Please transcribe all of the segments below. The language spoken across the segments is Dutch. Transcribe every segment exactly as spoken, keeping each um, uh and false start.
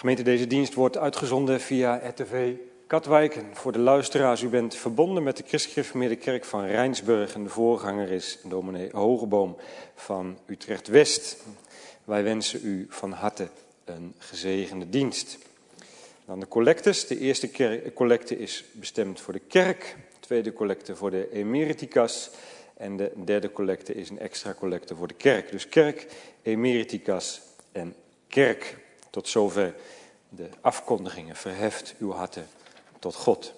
Gemeente, deze dienst wordt uitgezonden via R T V Katwijk. En voor de luisteraars, u bent verbonden met de Christelijk-Gereformeerde Kerk van Rijnsburg. En de voorganger is dominee Hogeboom van Utrecht-West. Wij wensen u van harte een gezegende dienst. Dan de collectes. De eerste kerk, collecte is bestemd voor de kerk. De tweede collecte voor de emeriticas. En de derde collecte is een extra collecte voor de kerk. Dus kerk, emeriticas en kerk. Tot zover de afkondigingen. Verheft uw harten tot God.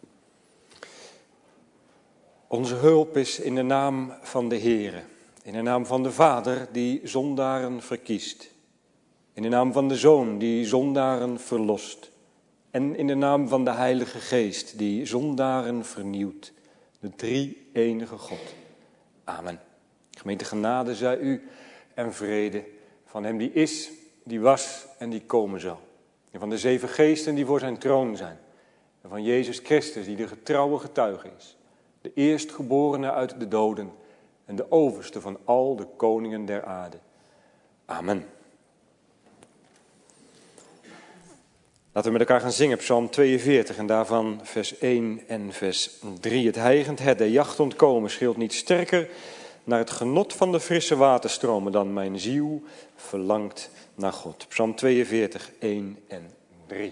Onze hulp is in de naam van de Heere. In de naam van de Vader die zondaren verkiest. In de naam van de Zoon die zondaren verlost. En in de naam van de Heilige Geest die zondaren vernieuwt. De drie enige God. Amen. Gemeente, genade zij u en vrede van hem die is, die was en die komen zal. En van de zeven geesten die voor zijn troon zijn. En van Jezus Christus die de getrouwe getuige is. De eerstgeborene uit de doden en de overste van al de koningen der aarde. Amen. Laten we met elkaar gaan zingen, Psalm tweeënveertig en daarvan vers één en vers drie. Het hijgend het der jacht ontkomen scheelt niet sterker naar het genot van de frisse waterstromen dan mijn ziel verlangt naar God. Psalm tweeënveertig, één en drie.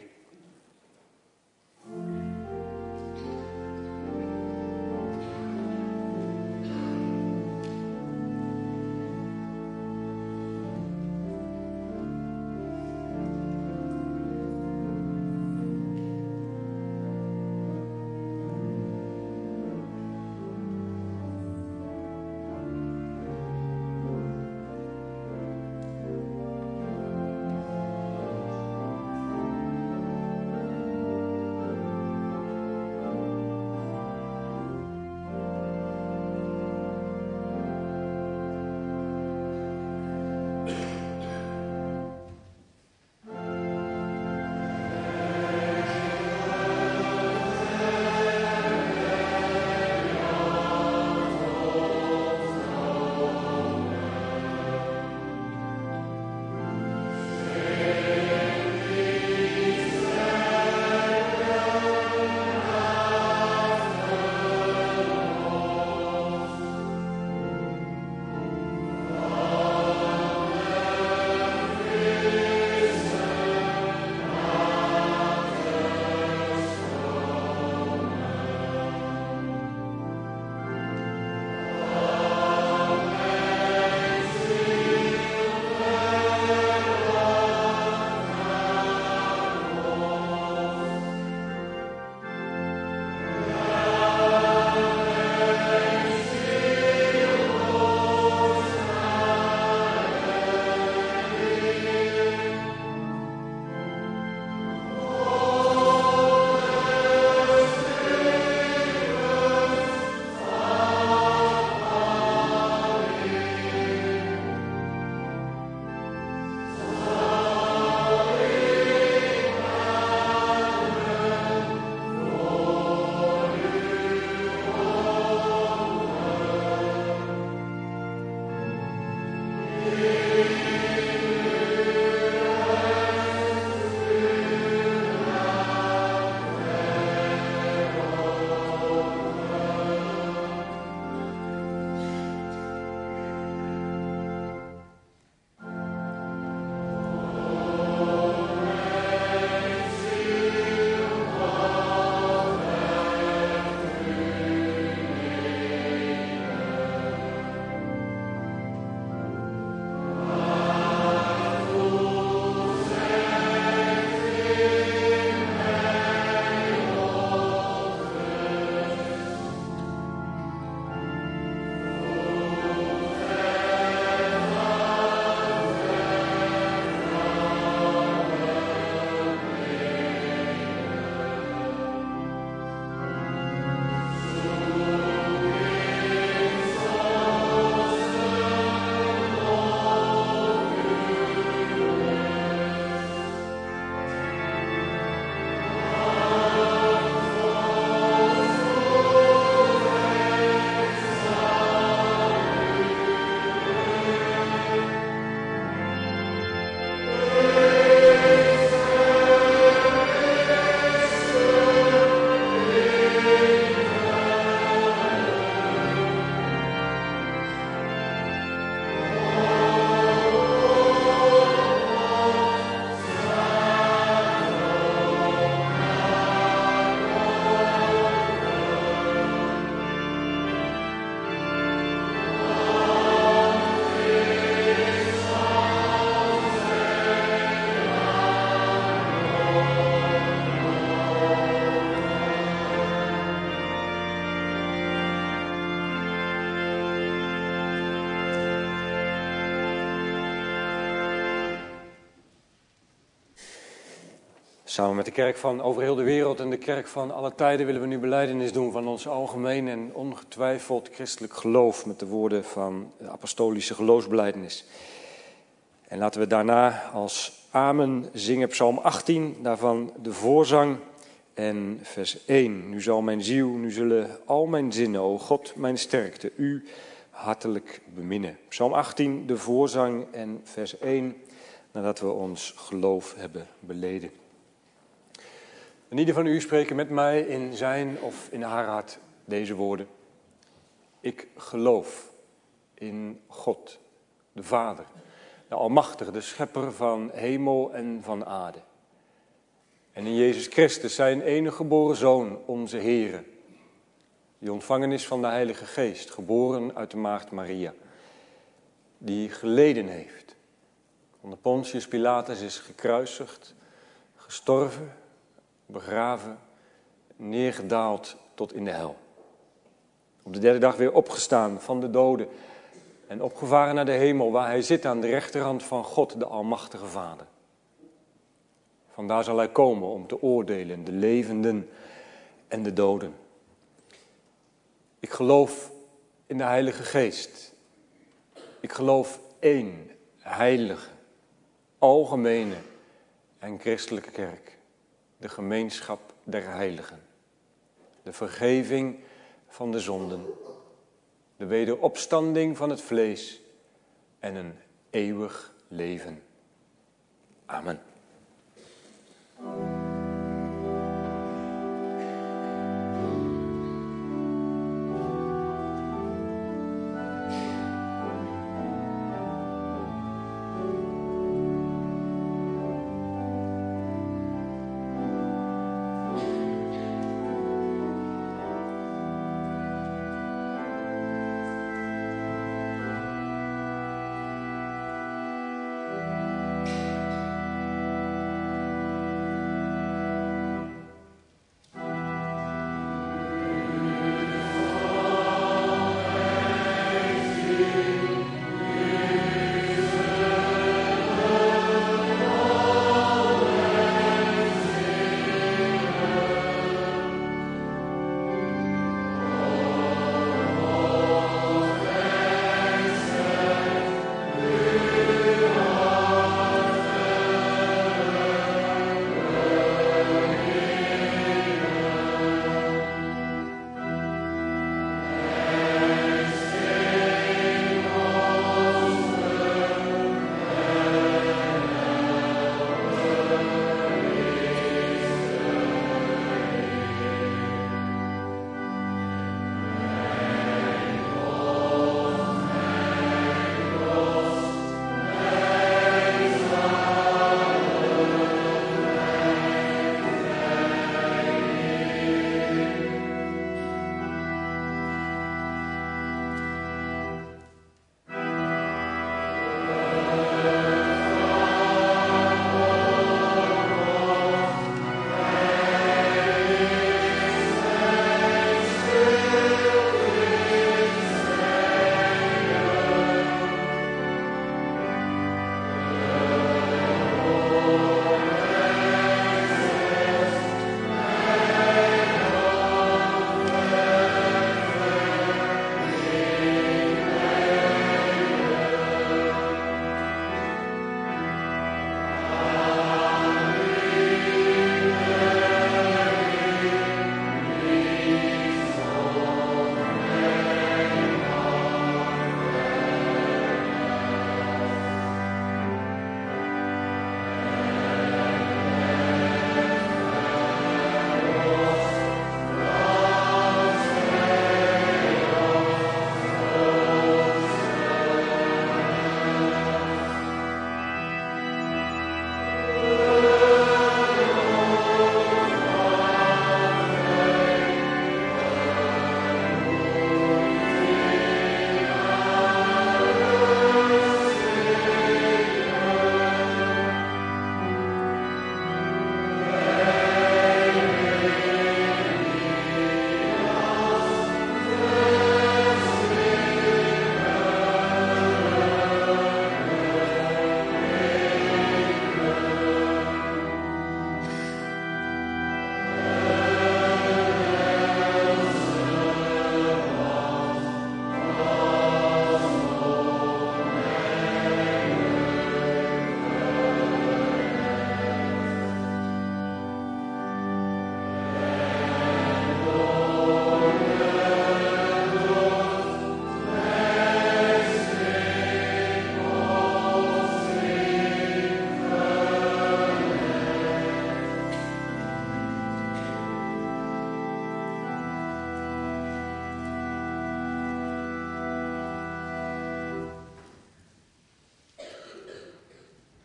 Samen met de kerk van over heel de wereld en de kerk van alle tijden willen we nu belijdenis doen van ons algemeen en ongetwijfeld christelijk geloof met de woorden van de apostolische geloofsbelijdenis. En laten we daarna als amen zingen psalm achttien, daarvan de voorzang en vers één. Nu zal mijn ziel, nu zullen al mijn zinnen, o God, mijn sterkte, u hartelijk beminnen. Psalm achttien, de voorzang en vers één, nadat we ons geloof hebben beleden. En ieder van u spreken met mij in zijn of in haar hart deze woorden. Ik geloof in God, de Vader, de Almachtige, de Schepper van hemel en van aarde. En in Jezus Christus, zijn enige geboren Zoon, onze Heere, die ontvangen is van de Heilige Geest, geboren uit de maagd Maria, die geleden heeft. Onder Pontius Pilatus is gekruisigd, gestorven, begraven, neergedaald tot in de hel. Op de derde dag weer opgestaan van de doden en opgevaren naar de hemel, waar hij zit aan de rechterhand van God, de Almachtige Vader. Vandaar zal hij komen om te oordelen, de levenden en de doden. Ik geloof in de Heilige Geest. Ik geloof één heilige, algemene en christelijke kerk. De gemeenschap der heiligen. De vergeving van de zonden. De wederopstanding van het vlees. En een eeuwig leven. Amen.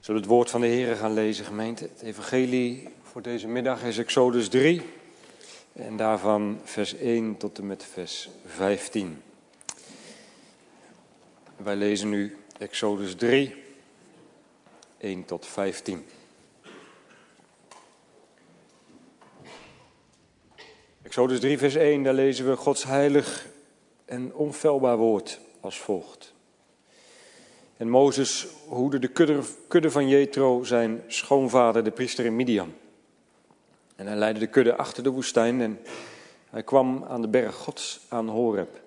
Zullen we het woord van de Heer gaan lezen, gemeente? Het evangelie voor deze middag is Exodus drie. En daarvan vers één tot en met vers vijftien. Wij lezen nu Exodus drie, één tot vijftien. Exodus drie, vers één, daar lezen we Gods heilig en onfeilbaar woord als volgt. En Mozes hoedde de kudde, kudde van Jethro, zijn schoonvader, de priester in Midian. En hij leidde de kudde achter de woestijn en hij kwam aan de berg Gods aan Horeb.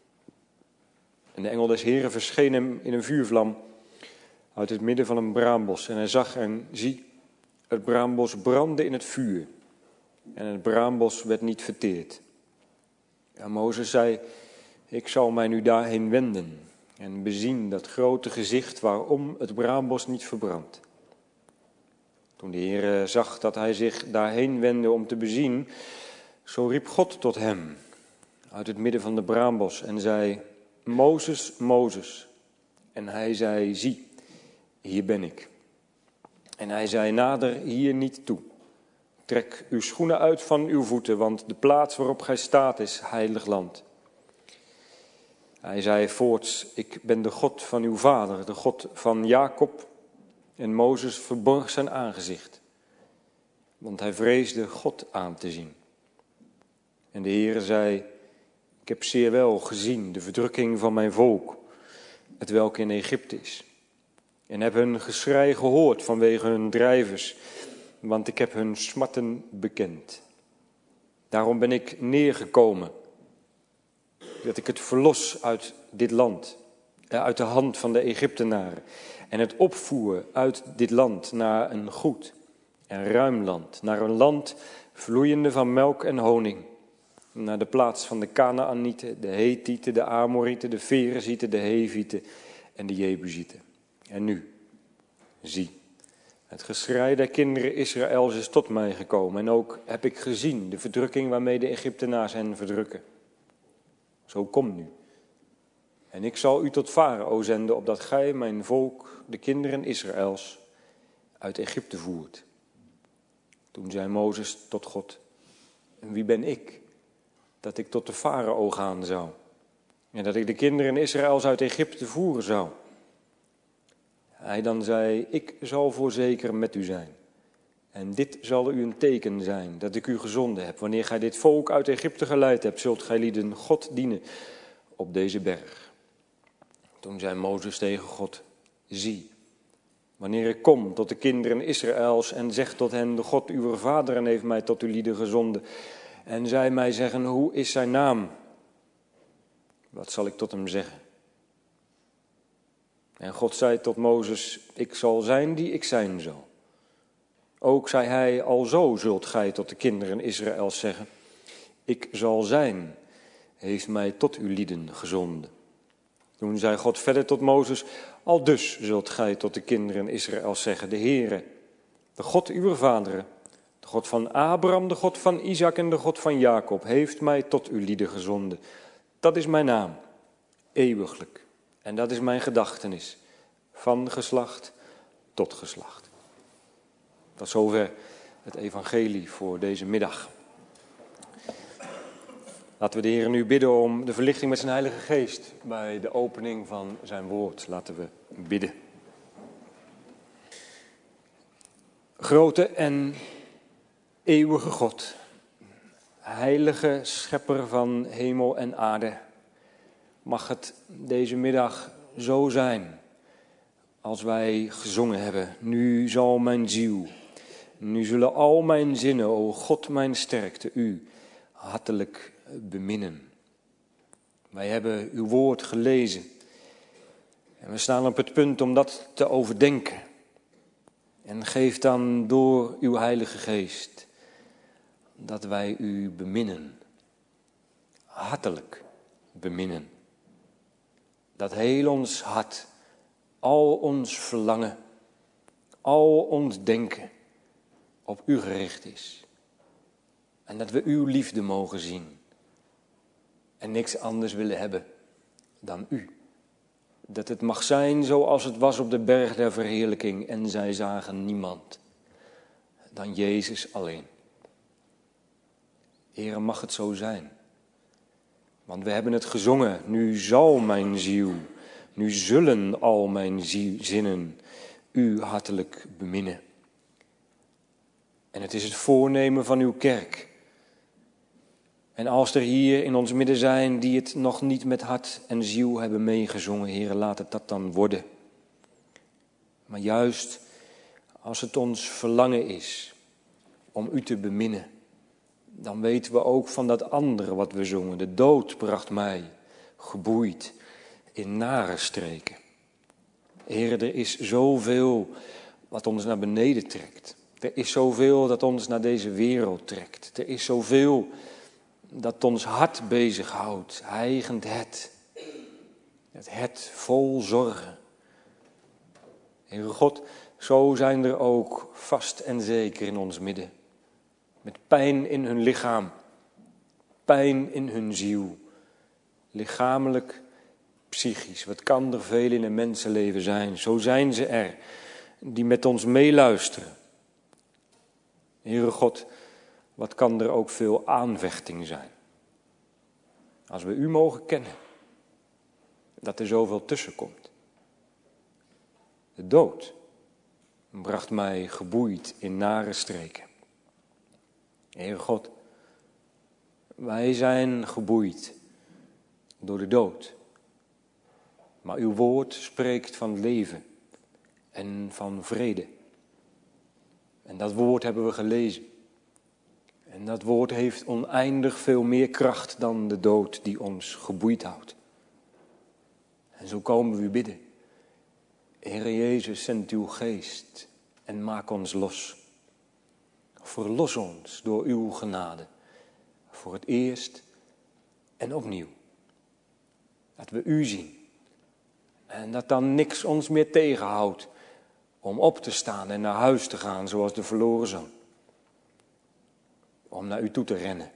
En de engel des Heren verscheen hem in een vuurvlam uit het midden van een braambos. En hij zag en zie, het braambos brandde in het vuur. En het braambos werd niet verteerd. En Mozes zei, ik zal mij nu daarheen wenden en bezien dat grote gezicht waarom het braambos niet verbrandt. Toen de Heer zag dat hij zich daarheen wendde om te bezien, zo riep God tot hem uit het midden van de braambos en zei, Mozes, Mozes. En hij zei, zie, hier ben ik. En hij zei, nader hier niet toe. Trek uw schoenen uit van uw voeten, want de plaats waarop gij staat is heilig land. Hij zei voorts, ik ben de God van uw vader, de God van Jacob. En Mozes verborg zijn aangezicht, want hij vreesde God aan te zien. En de Heere zei, ik heb zeer wel gezien de verdrukking van mijn volk, het welk in Egypte is. En heb hun geschrei gehoord vanwege hun drijvers, want ik heb hun smarten bekend. Daarom ben ik neergekomen, dat ik het verlos uit dit land, uit de hand van de Egyptenaren, en het opvoer uit dit land naar een goed en ruim land, naar een land vloeiende van melk en honing, naar de plaats van de Kanaanieten, de Hethieten, de Amorieten, de Ferezieten, de Hevieten en de Jebusieten. En nu, zie, het geschrei der kinderen Israëls is tot mij gekomen en ook heb ik gezien de verdrukking waarmee de Egyptenaars hen verdrukken. Zo kom nu. En ik zal u tot Farao zenden, opdat gij mijn volk, de kinderen Israëls, uit Egypte voert. Toen zei Mozes tot God, en wie ben ik, dat ik tot de Farao gaan zou, en dat ik de kinderen Israëls uit Egypte voeren zou? Hij dan zei, ik zal voorzeker met u zijn. En dit zal u een teken zijn, dat ik u gezonden heb. Wanneer gij dit volk uit Egypte geleid hebt, zult gij lieden God dienen op deze berg. Toen zei Mozes tegen God, zie, wanneer ik kom tot de kinderen Israëls en zeg tot hen, de God uw vaderen heeft mij tot uw lieden gezonden. En zij mij zeggen, hoe is zijn naam? Wat zal ik tot hem zeggen? En God zei tot Mozes, ik zal zijn die ik zijn zal. Ook zei hij, alzo zult gij tot de kinderen Israëls zeggen, ik zal zijn, heeft mij tot uw lieden gezonden. Toen zei God verder tot Mozes, aldus zult gij tot de kinderen Israëls zeggen, de Heere, de God uw vaderen, de God van Abraham, de God van Isaac en de God van Jacob, heeft mij tot uw lieden gezonden. Dat is mijn naam, eeuwiglijk. En dat is mijn gedachtenis, van geslacht tot geslacht. Tot zover het evangelie voor deze middag. Laten we de Heer nu bidden om de verlichting met zijn Heilige Geest bij de opening van zijn woord. Laten we bidden. Grote en eeuwige God, heilige schepper van hemel en aarde, mag het deze middag zo zijn als wij gezongen hebben. Nu zal mijn ziel, nu zullen al mijn zinnen, o God mijn sterkte, u hartelijk beminnen. Wij hebben uw woord gelezen en we staan op het punt om dat te overdenken. En geef dan door uw Heilige Geest dat wij u beminnen, hartelijk beminnen. Dat heel ons hart, al ons verlangen, al ons denken op u gericht is. En dat we uw liefde mogen zien en niks anders willen hebben dan u. Dat het mag zijn zoals het was op de berg der verheerlijking en zij zagen niemand dan Jezus alleen. Heere, mag het zo zijn. Want we hebben het gezongen, nu zal mijn ziel, nu zullen al mijn zinnen u hartelijk beminnen. En het is het voornemen van uw kerk. En als er hier in ons midden zijn die het nog niet met hart en ziel hebben meegezongen, Heere, laat het dat dan worden. Maar juist als het ons verlangen is om u te beminnen, dan weten we ook van dat andere wat we zongen. De dood bracht mij, geboeid, in nare streken. Heere, er is zoveel wat ons naar beneden trekt. Er is zoveel dat ons naar deze wereld trekt. Er is zoveel dat ons hart bezighoudt, hijgend het. Het het vol zorgen. Heere God, zo zijn er ook vast en zeker in ons midden. Met pijn in hun lichaam, pijn in hun ziel. Lichamelijk, psychisch, wat kan er veel in een mensenleven zijn. Zo zijn ze er, die met ons meeluisteren. Heere God, wat kan er ook veel aanvechting zijn. Als we u mogen kennen, dat er zoveel tussen komt. De dood bracht mij geboeid in nare streken. Heere God, wij zijn geboeid door de dood. Maar uw woord spreekt van leven en van vrede. En dat woord hebben we gelezen. En dat woord heeft oneindig veel meer kracht dan de dood die ons geboeid houdt. En zo komen we u bidden. Heere Jezus, zend uw geest en maak ons los. Verlos ons door uw genade. Voor het eerst en opnieuw. Dat we u zien. En dat dan niks ons meer tegenhoudt om op te staan en naar huis te gaan zoals de verloren zoon. Om naar u toe te rennen.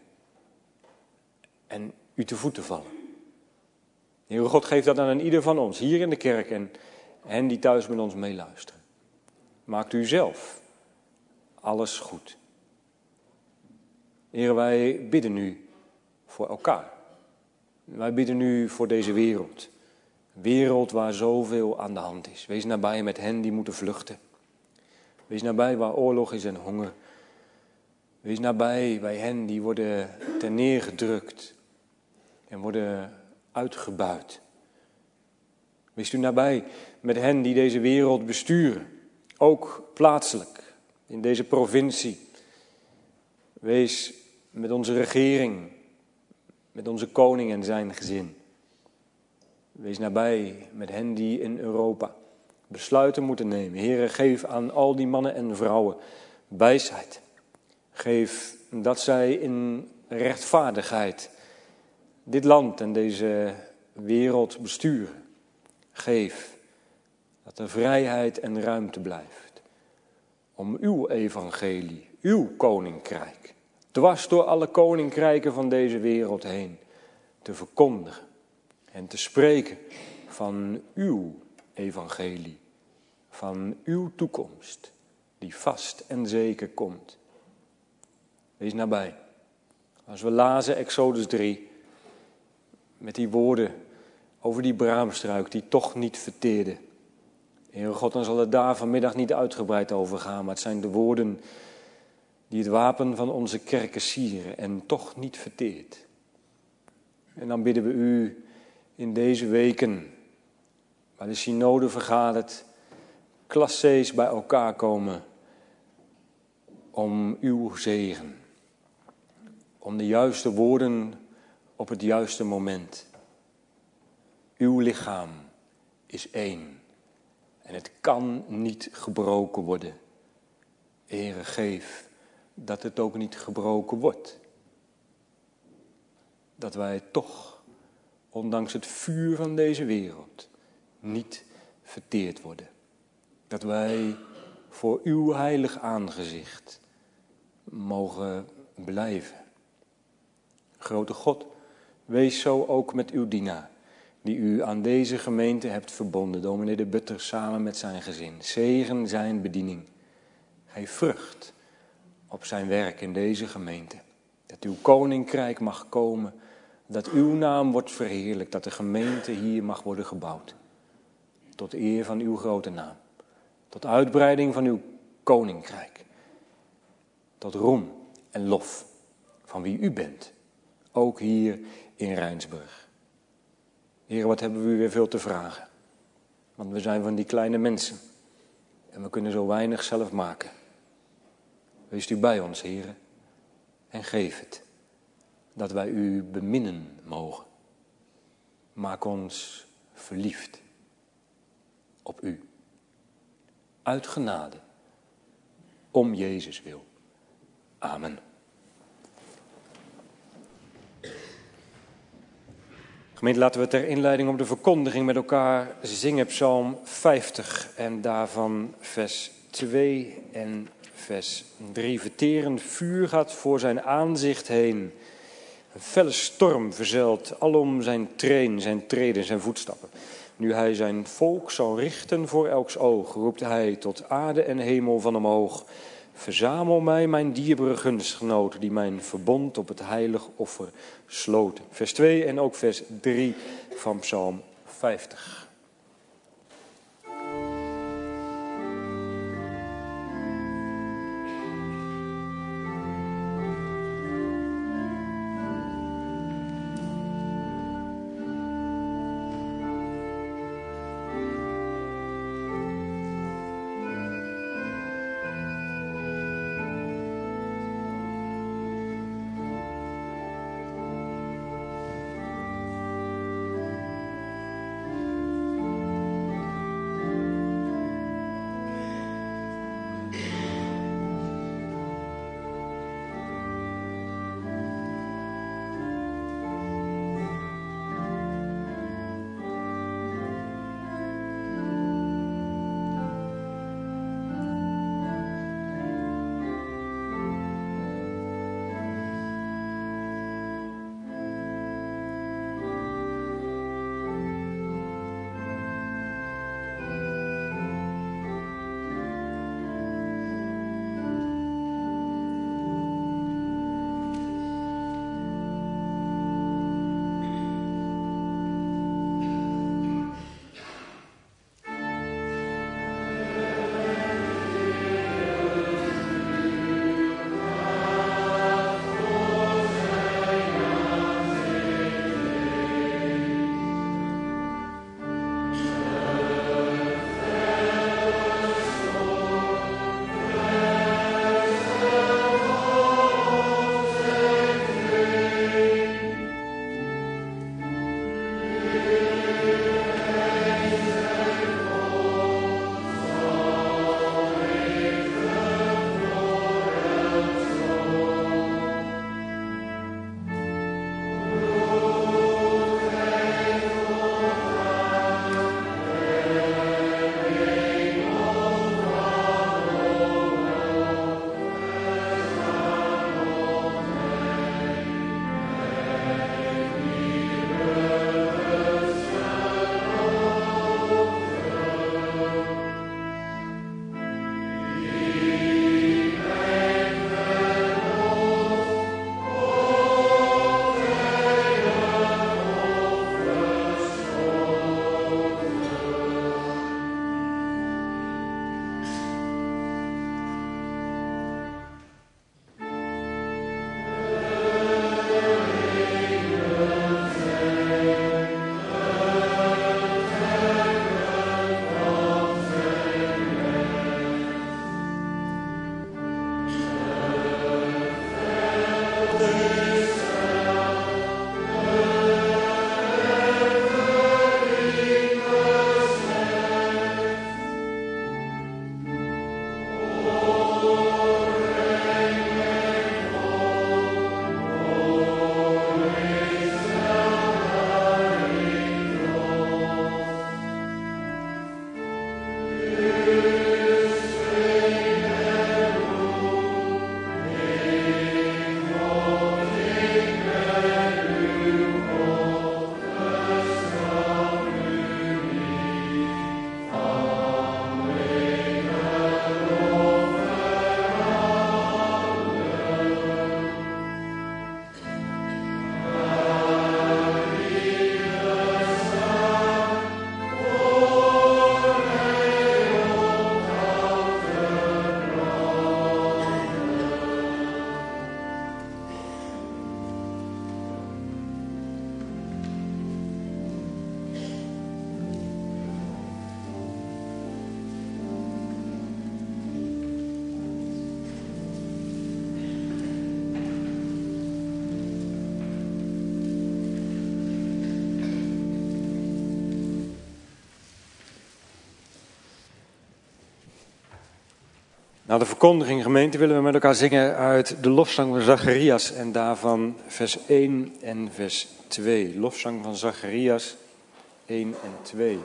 En u te voet te vallen. Heere God, geef dat aan ieder van ons, hier in de kerk en hen die thuis met ons meeluisteren. Maakt u zelf alles goed. Heere, wij bidden u voor elkaar. Wij bidden u voor deze wereld. Een wereld waar zoveel aan de hand is. Wees nabij met hen die moeten vluchten. Wees nabij waar oorlog is en honger. Wees nabij bij hen die worden terneergedrukt en worden uitgebuit. Wees u nabij met hen die deze wereld besturen, ook plaatselijk, in deze provincie. Wees met onze regering, met onze koning en zijn gezin. Wees nabij met hen die in Europa besluiten moeten nemen. Heere, geef aan al die mannen en vrouwen wijsheid. Geef dat zij in rechtvaardigheid dit land en deze wereld besturen. Geef dat er vrijheid en ruimte blijft om uw evangelie, uw koninkrijk, dwars door alle koninkrijken van deze wereld heen, te verkondigen en te spreken van uw evangelie, van uw toekomst, die vast en zeker komt. Wees nabij. Als we lazen Exodus drie, met die woorden over die braamstruik die toch niet verteerde. Heere God, dan zal het daar vanmiddag niet uitgebreid over gaan, maar het zijn de woorden die het wapen van onze kerken sieren en toch niet verteert. En dan bidden we u in deze weken, waar de synode vergadert, klassees bij elkaar komen, om uw zegen. Om de juiste woorden op het juiste moment. Uw lichaam is één. En het kan niet gebroken worden. Heere, geef dat het ook niet gebroken wordt. Dat wij toch, ondanks het vuur van deze wereld, niet verteerd worden. Dat wij voor uw heilig aangezicht mogen blijven. Grote God, wees zo ook met uw dienaar, die u aan deze gemeente hebt verbonden, dominee de Butter samen met zijn gezin. Zegen zijn bediening. Geef vrucht op zijn werk in deze gemeente. Dat uw koninkrijk mag komen, dat uw naam wordt verheerlijkt, dat de gemeente hier mag worden gebouwd. Tot eer van uw grote naam. Tot uitbreiding van uw koninkrijk. Tot roem en lof van wie u bent. Ook hier in Rijnsburg. Heer, wat hebben we u weer veel te vragen. Want we zijn van die kleine mensen. En we kunnen zo weinig zelf maken. Wees u bij ons, Heer. En geef het. Dat wij u beminnen mogen. Maak ons verliefd op u. Uit genade. Om Jezus wil. Amen. Gemeente, laten we ter inleiding op de verkondiging met elkaar zingen Psalm vijftig en daarvan vers twee en vers drie. Verterend vuur gaat voor zijn aanzicht heen. Een felle storm verzeilt alom zijn treen, zijn treden, zijn voetstappen. Nu hij zijn volk zal richten voor elks oog, roept hij tot aarde en hemel van omhoog. Verzamel mij, mijn dierbare gunstgenoten, die mijn verbond op het heilig offer sloten. Vers twee en ook vers drie van Psalm vijftig. Na de verkondiging, gemeente, willen we met elkaar zingen uit de lofzang van Zacharias en daarvan vers één en vers twee. Lofzang van Zacharias één en twee.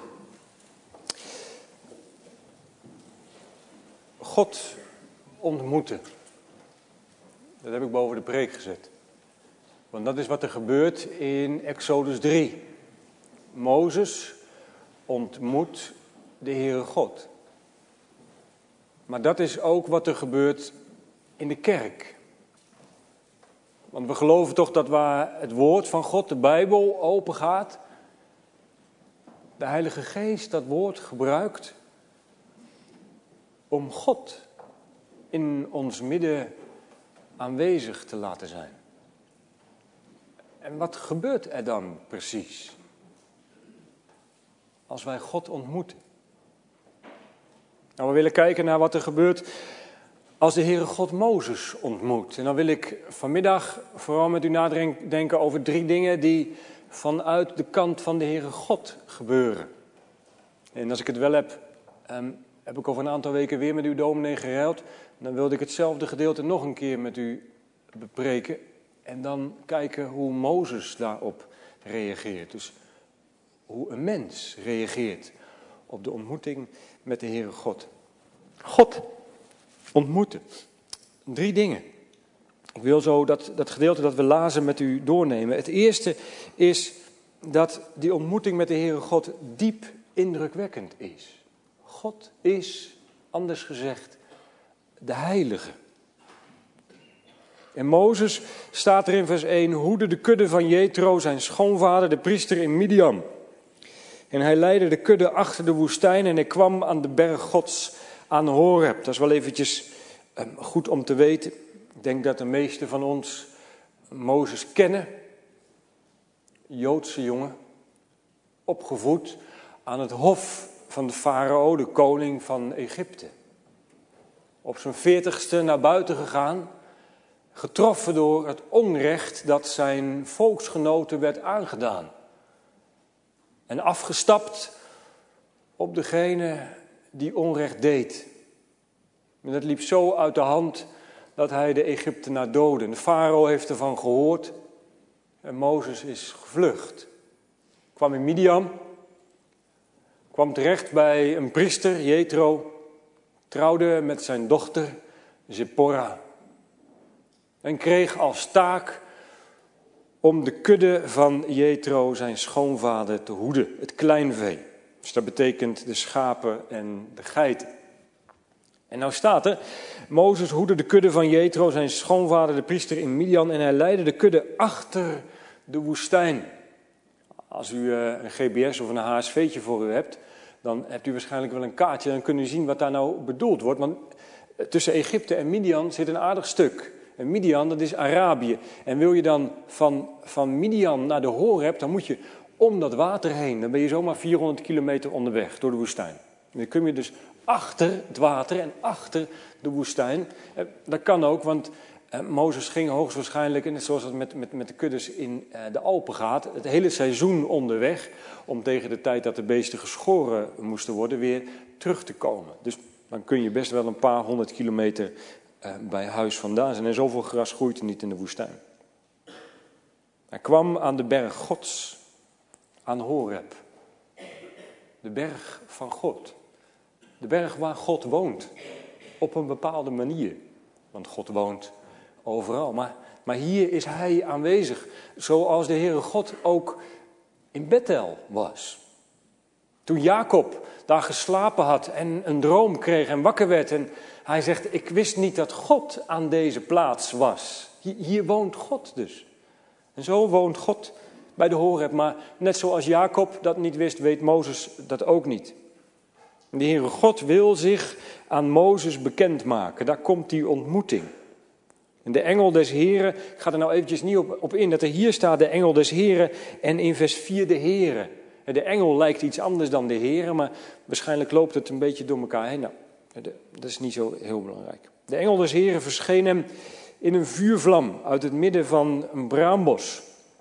God ontmoeten. Dat heb ik boven de preek gezet. Want dat is wat er gebeurt in Exodus drie. Mozes ontmoet de Heere God. Maar dat is ook wat er gebeurt in de kerk. Want we geloven toch dat waar het woord van God, de Bijbel, open gaat, de Heilige Geest dat woord gebruikt om God in ons midden aanwezig te laten zijn. En wat gebeurt er dan precies als wij God ontmoeten? Nou, we willen kijken naar wat er gebeurt als de Heere God Mozes ontmoet. En dan wil ik vanmiddag vooral met u nadenken over drie dingen die vanuit de kant van de Heere God gebeuren. En als ik het wel heb, um, heb ik over een aantal weken weer met uw dominee geruild. Dan wilde ik hetzelfde gedeelte nog een keer met u bepreken. En dan kijken hoe Mozes daarop reageert. Dus hoe een mens reageert op de ontmoeting met de Heere God. God ontmoeten. Drie dingen. Ik wil zo dat, dat gedeelte dat we lazen met u doornemen. Het eerste is dat die ontmoeting met de Heere God diep indrukwekkend is. God is, anders gezegd, de Heilige. En Mozes, staat er in vers één, hoedde de kudde van Jethro, zijn schoonvader, de priester in Midian. En hij leidde de kudde achter de woestijn en hij kwam aan de berg Gods aan Horeb. Dat is wel eventjes uh, goed om te weten. Ik denk dat de meesten van ons Mozes kennen. Joodse jongen, opgevoed aan het hof van de farao, de koning van Egypte. Op zijn veertigste naar buiten gegaan, getroffen door het onrecht dat zijn volksgenoten werd aangedaan. En afgestapt op degene die onrecht deed. En dat liep zo uit de hand dat hij de Egyptenaar doodde. De farao heeft ervan gehoord en Mozes is gevlucht. Kwam in Midian, kwam terecht bij een priester, Jethro, trouwde met zijn dochter Zipporah. En kreeg als taak om de kudde van Jethro, zijn schoonvader, te hoeden, het kleinvee. Dus dat betekent de schapen en de geiten. En nou staat er, Mozes hoedde de kudde van Jethro, zijn schoonvader, de priester in Midian, en hij leidde de kudde achter de woestijn. Als u een G B S of een H S V'tje voor u hebt, dan hebt u waarschijnlijk wel een kaartje. Dan kunt u zien wat daar nou bedoeld wordt. Want tussen Egypte en Midian zit een aardig stuk. En Midian, dat is Arabië. En wil je dan van, van Midian naar de Horeb, dan moet je om dat water heen. Dan ben je zomaar vierhonderd kilometer onderweg door de woestijn. En dan kun je dus achter het water en achter de woestijn. Dat kan ook, want eh, Mozes ging hoogstwaarschijnlijk, net zoals het met, met, met de kuddes in eh, de Alpen gaat, het hele seizoen onderweg, om tegen de tijd dat de beesten geschoren moesten worden, weer terug te komen. Dus dan kun je best wel een paar honderd kilometer uh, bij huis vandaan zijn. En zoveel gras groeit er niet in de woestijn. Hij kwam aan de berg Gods, aan Horeb. De berg van God. De berg waar God woont. Op een bepaalde manier. Want God woont overal. Maar, maar hier is hij aanwezig. Zoals de Heere God ook in Bethel was. Toen Jacob daar geslapen had en een droom kreeg en wakker werd. En hij zegt, ik wist niet dat God aan deze plaats was. Hier, hier woont God dus. En zo woont God bij de Horeb. Maar net zoals Jacob dat niet wist, weet Mozes dat ook niet. En de Heere God wil zich aan Mozes bekendmaken. Daar komt die ontmoeting. En de engel des Heren, ik ga er nou eventjes niet op, op in, dat er hier staat de engel des Heren en in vers vier de Heren. De engel lijkt iets anders dan de Heren, maar waarschijnlijk loopt het een beetje door elkaar heen. Nou, dat is niet zo heel belangrijk. De engel des Heren verscheen hem in een vuurvlam uit het midden van een braambos.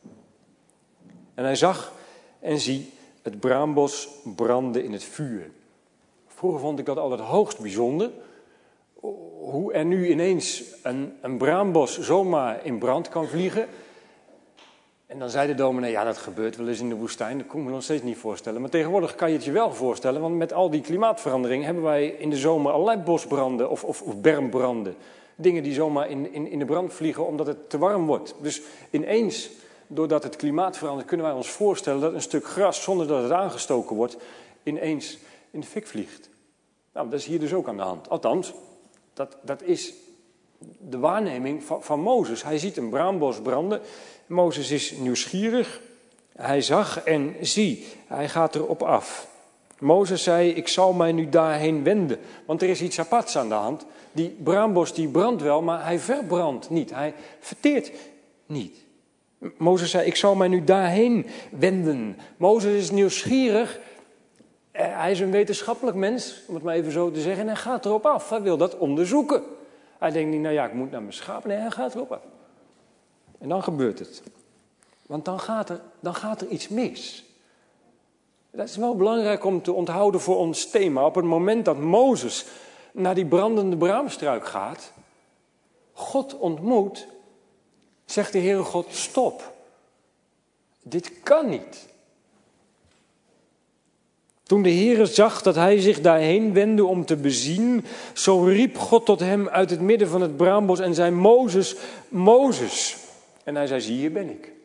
En hij zag en zie, het braambos brandde in het vuur. Vroeger vond ik dat altijd hoogst bijzonder. hoe er nu ineens een, een braambos zomaar in brand kan vliegen. En dan zei de dominee, ja, dat gebeurt wel eens in de woestijn. Dat kon ik me nog steeds niet voorstellen. Maar tegenwoordig kan je het je wel voorstellen. Want met al die klimaatverandering hebben wij in de zomer allerlei bosbranden of, of, of bermbranden. Dingen die zomaar in, in, in de brand vliegen omdat het te warm wordt. Dus ineens, doordat het klimaat verandert, kunnen wij ons voorstellen dat een stuk gras, zonder dat het aangestoken wordt, ineens in de fik vliegt. Nou, dat is hier dus ook aan de hand. Althans, dat, dat is de waarneming van, van Mozes. Hij ziet een braambos branden. Mozes is nieuwsgierig. Hij zag en zie, hij gaat erop af. Mozes zei, ik zal mij nu daarheen wenden. Want er is iets aparts aan de hand. Die braambos die brandt wel, maar hij verbrandt niet. Hij verteert niet. Mozes zei, ik zal mij nu daarheen wenden. Mozes is nieuwsgierig. Hij is een wetenschappelijk mens, om het maar even zo te zeggen. En hij gaat erop af. Hij wil dat onderzoeken. Hij denkt niet, nou ja, ik moet naar mijn schapen. Nee, hij gaat erop af. En dan gebeurt het. Want dan gaat er, dan gaat er iets mis. Dat is wel belangrijk om te onthouden voor ons thema. Op het moment dat Mozes naar die brandende braamstruik gaat, God ontmoet, zegt de Heere God, stop. Dit kan niet. Toen de Heere zag dat hij zich daarheen wendde om te bezien, zo riep God tot hem uit het midden van het braambos en zei, Mozes, Mozes. En hij zei, zie, hier ben ik.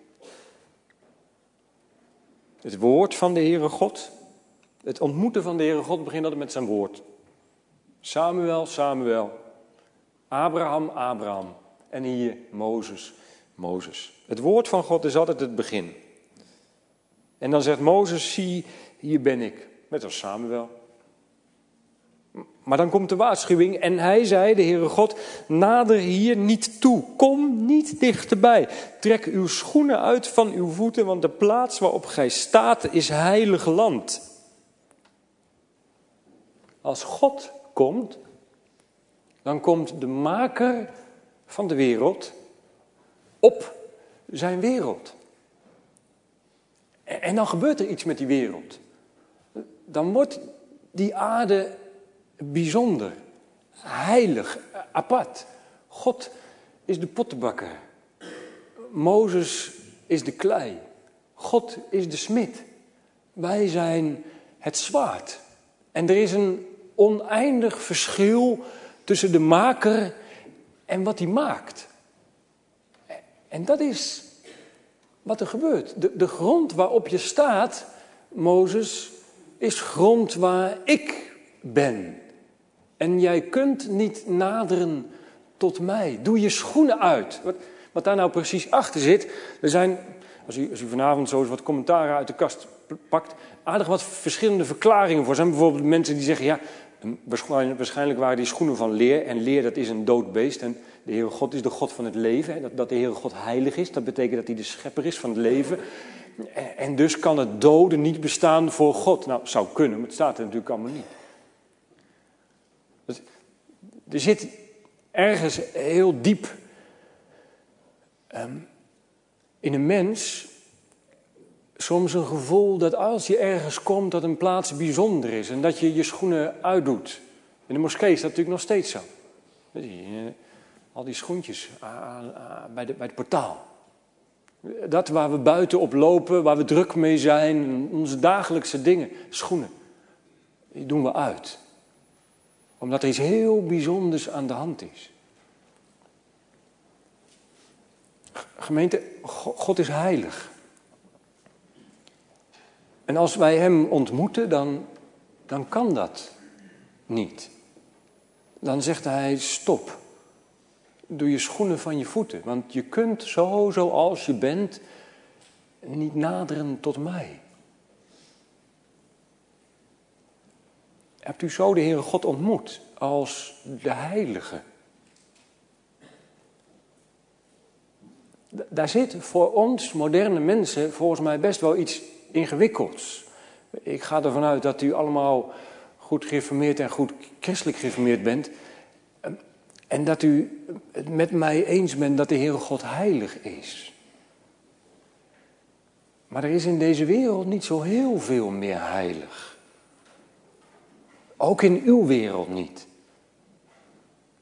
Het woord van de Heere God, het ontmoeten van de Heere God begint altijd met zijn woord. Samuel, Samuel, Abraham, Abraham en hier Mozes, Mozes. Het woord van God is altijd het begin. En dan zegt Mozes, zie, hier ben ik, net als Samuel. Maar dan komt de waarschuwing en hij zei, de Heere God, nader hier niet toe, kom niet dichterbij. Trek uw schoenen uit van uw voeten, want de plaats waarop gij staat is heilig land. Als God komt, dan komt de maker van de wereld op zijn wereld. En dan gebeurt er iets met die wereld. Dan wordt die aarde bijzonder, heilig, apart. God is de pottenbakker. Mozes is de klei. God is de smid. Wij zijn het zwaard. En er is een oneindig verschil tussen de maker en wat hij maakt. En dat is wat er gebeurt. De, de grond waarop je staat, Mozes, is grond waar ik ben. En jij kunt niet naderen tot mij. Doe je schoenen uit. Wat, wat daar nou precies achter zit. Er zijn, als u, als u vanavond zo eens wat commentaren uit de kast pakt, aardig wat verschillende verklaringen voor. Er zijn bijvoorbeeld mensen die zeggen, ja, waarschijnlijk waren die schoenen van leer. En leer, dat is een dood beest. En de Heere God is de God van het leven. Hè. Dat, dat de Heere God heilig is, dat betekent dat hij de schepper is van het leven. En, en dus kan het dode niet bestaan voor God. Nou, zou kunnen, maar het staat er natuurlijk allemaal niet. Dus, er zit ergens heel diep um, in een mens soms een gevoel dat als je ergens komt, dat een plaats bijzonder is. En dat je je schoenen uitdoet. In de moskee is dat natuurlijk nog steeds zo. Al die schoentjes bij, de, bij het portaal. Dat waar we buiten op lopen, waar we druk mee zijn, onze dagelijkse dingen, schoenen, die doen we uit. Omdat er iets heel bijzonders aan de hand is. Gemeente, God is heilig. En als wij hem ontmoeten, dan, dan kan dat niet. Dan zegt hij, stop. Doe je schoenen van je voeten. Want je kunt zo zoals je bent niet naderen tot mij. Hebt u zo de Heere God ontmoet als de Heilige? Daar zit voor ons moderne mensen volgens mij best wel iets ingewikkelds. Ik ga ervan uit dat u allemaal goed gereformeerd en goed christelijk gereformeerd bent. En dat u het met mij eens bent dat de Heere God heilig is. Maar er is in deze wereld niet zo heel veel meer heilig. Ook in uw wereld niet.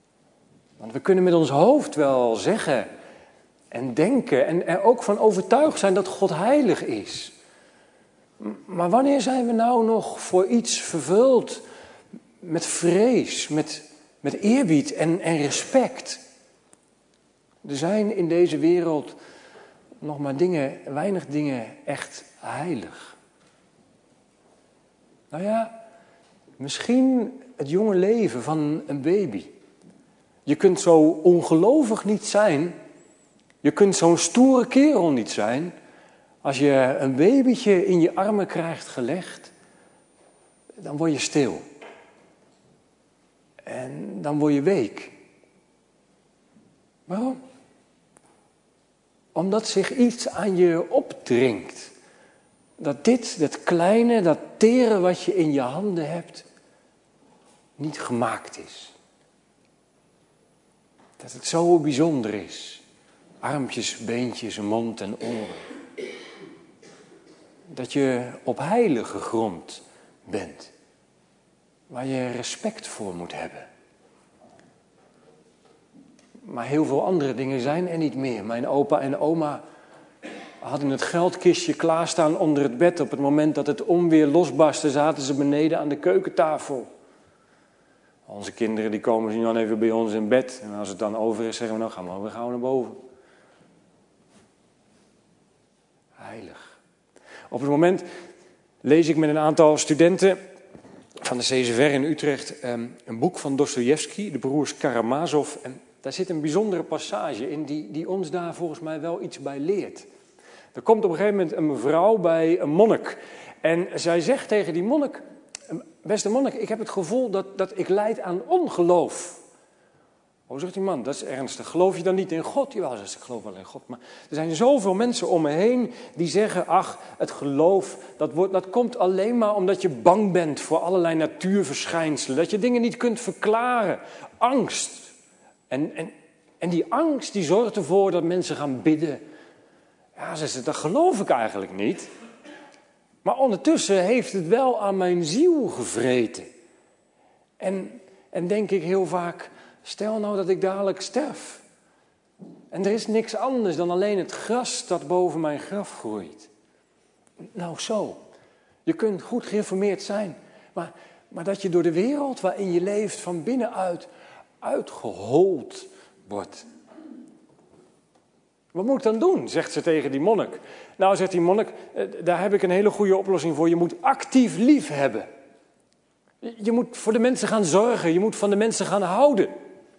Want we kunnen met ons hoofd wel zeggen en denken en er ook van overtuigd zijn dat God heilig is. Maar wanneer zijn we nou nog voor iets vervuld met vrees, met, met eerbied en, en respect? Er zijn in deze wereld nog maar dingen, weinig dingen echt heilig. Nou ja, misschien het jonge leven van een baby. Je kunt zo ongelovig niet zijn, je kunt zo'n stoere kerel niet zijn, als je een babytje in je armen krijgt gelegd, dan word je stil. En dan word je week. Waarom? Omdat zich iets aan je opdringt. Dat dit, dat kleine, dat tere wat je in je handen hebt, niet gemaakt is. Dat het zo bijzonder is. Armpjes, beentjes, mond en oren. Dat je op heilige grond bent. Waar je respect voor moet hebben. Maar heel veel andere dingen zijn er niet meer. Mijn opa en oma hadden het geldkistje klaarstaan onder het bed. Op het moment dat het onweer losbarstte, zaten ze beneden aan de keukentafel. Onze kinderen die komen nu dan even bij ons in bed. En als het dan over is, zeggen we nou, gaan we weer gauw naar boven. Heilig. Op het moment lees ik met een aantal studenten van de C Z V R in Utrecht een boek van Dostojevski, de broers Karamazov. En daar zit een bijzondere passage in die, die ons daar volgens mij wel iets bij leert. Er komt op een gegeven moment een mevrouw bij een monnik. En zij zegt tegen die monnik, beste monnik, ik heb het gevoel dat, dat ik lijd aan ongeloof. Oh, zegt die man, dat is ernstig. Geloof je dan niet in God? Jawel, zegt ze, ik geloof wel in God. Maar er zijn zoveel mensen om me heen die zeggen, ach, het geloof, dat, wordt, dat komt alleen maar omdat je bang bent voor allerlei natuurverschijnselen. Dat je dingen niet kunt verklaren. Angst. En, en, en die angst die zorgt ervoor dat mensen gaan bidden. Ja, zegt ze, dat geloof ik eigenlijk niet. Maar ondertussen heeft het wel aan mijn ziel gevreten. En, en denk ik heel vaak, stel nou dat ik dadelijk sterf. En er is niks anders dan alleen het gras dat boven mijn graf groeit. Nou zo, je kunt goed geïnformeerd zijn. Maar, maar dat je door de wereld waarin je leeft van binnenuit uitgehold wordt. Wat moet ik dan doen, zegt ze tegen die monnik. Nou, zegt die monnik, daar heb ik een hele goede oplossing voor. Je moet actief lief hebben. Je moet voor de mensen gaan zorgen. Je moet van de mensen gaan houden.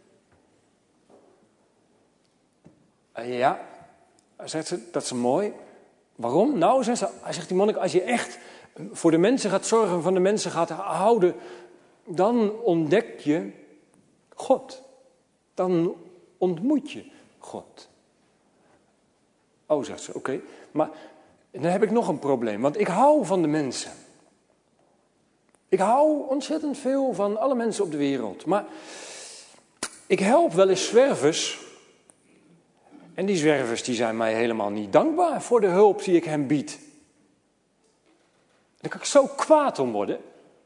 Ja, zegt ze, dat is mooi. Waarom? Nou, zegt, ze, zegt die monnik, als je echt voor de mensen gaat zorgen en van de mensen gaat houden, dan ontdek je God. Dan ontmoet je God. Oh, zegt ze, oké. Okay. Maar dan heb ik nog een probleem, want ik hou van de mensen. Ik hou ontzettend veel van alle mensen op de wereld. Maar ik help wel eens zwervers. En die zwervers die zijn mij helemaal niet dankbaar voor de hulp die ik hen bied. Daar kan ik zo kwaad om worden.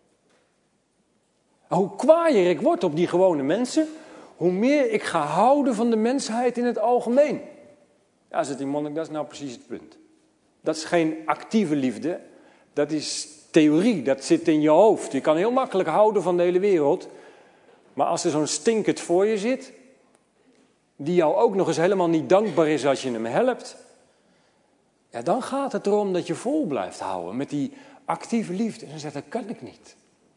Hoe kwaaier ik word op die gewone mensen, hoe meer ik ga houden van de mensheid in het algemeen. Ja, zegt die monnik, dat is nou precies het punt. Dat is geen actieve liefde, dat is theorie, dat zit in je hoofd. Je kan heel makkelijk houden van de hele wereld, maar als er zo'n stinkert voor je zit, die jou ook nog eens helemaal niet dankbaar is als je hem helpt, ja, dan gaat het erom dat je vol blijft houden met die actieve liefde. En dan zegt hij, dat kan ik niet.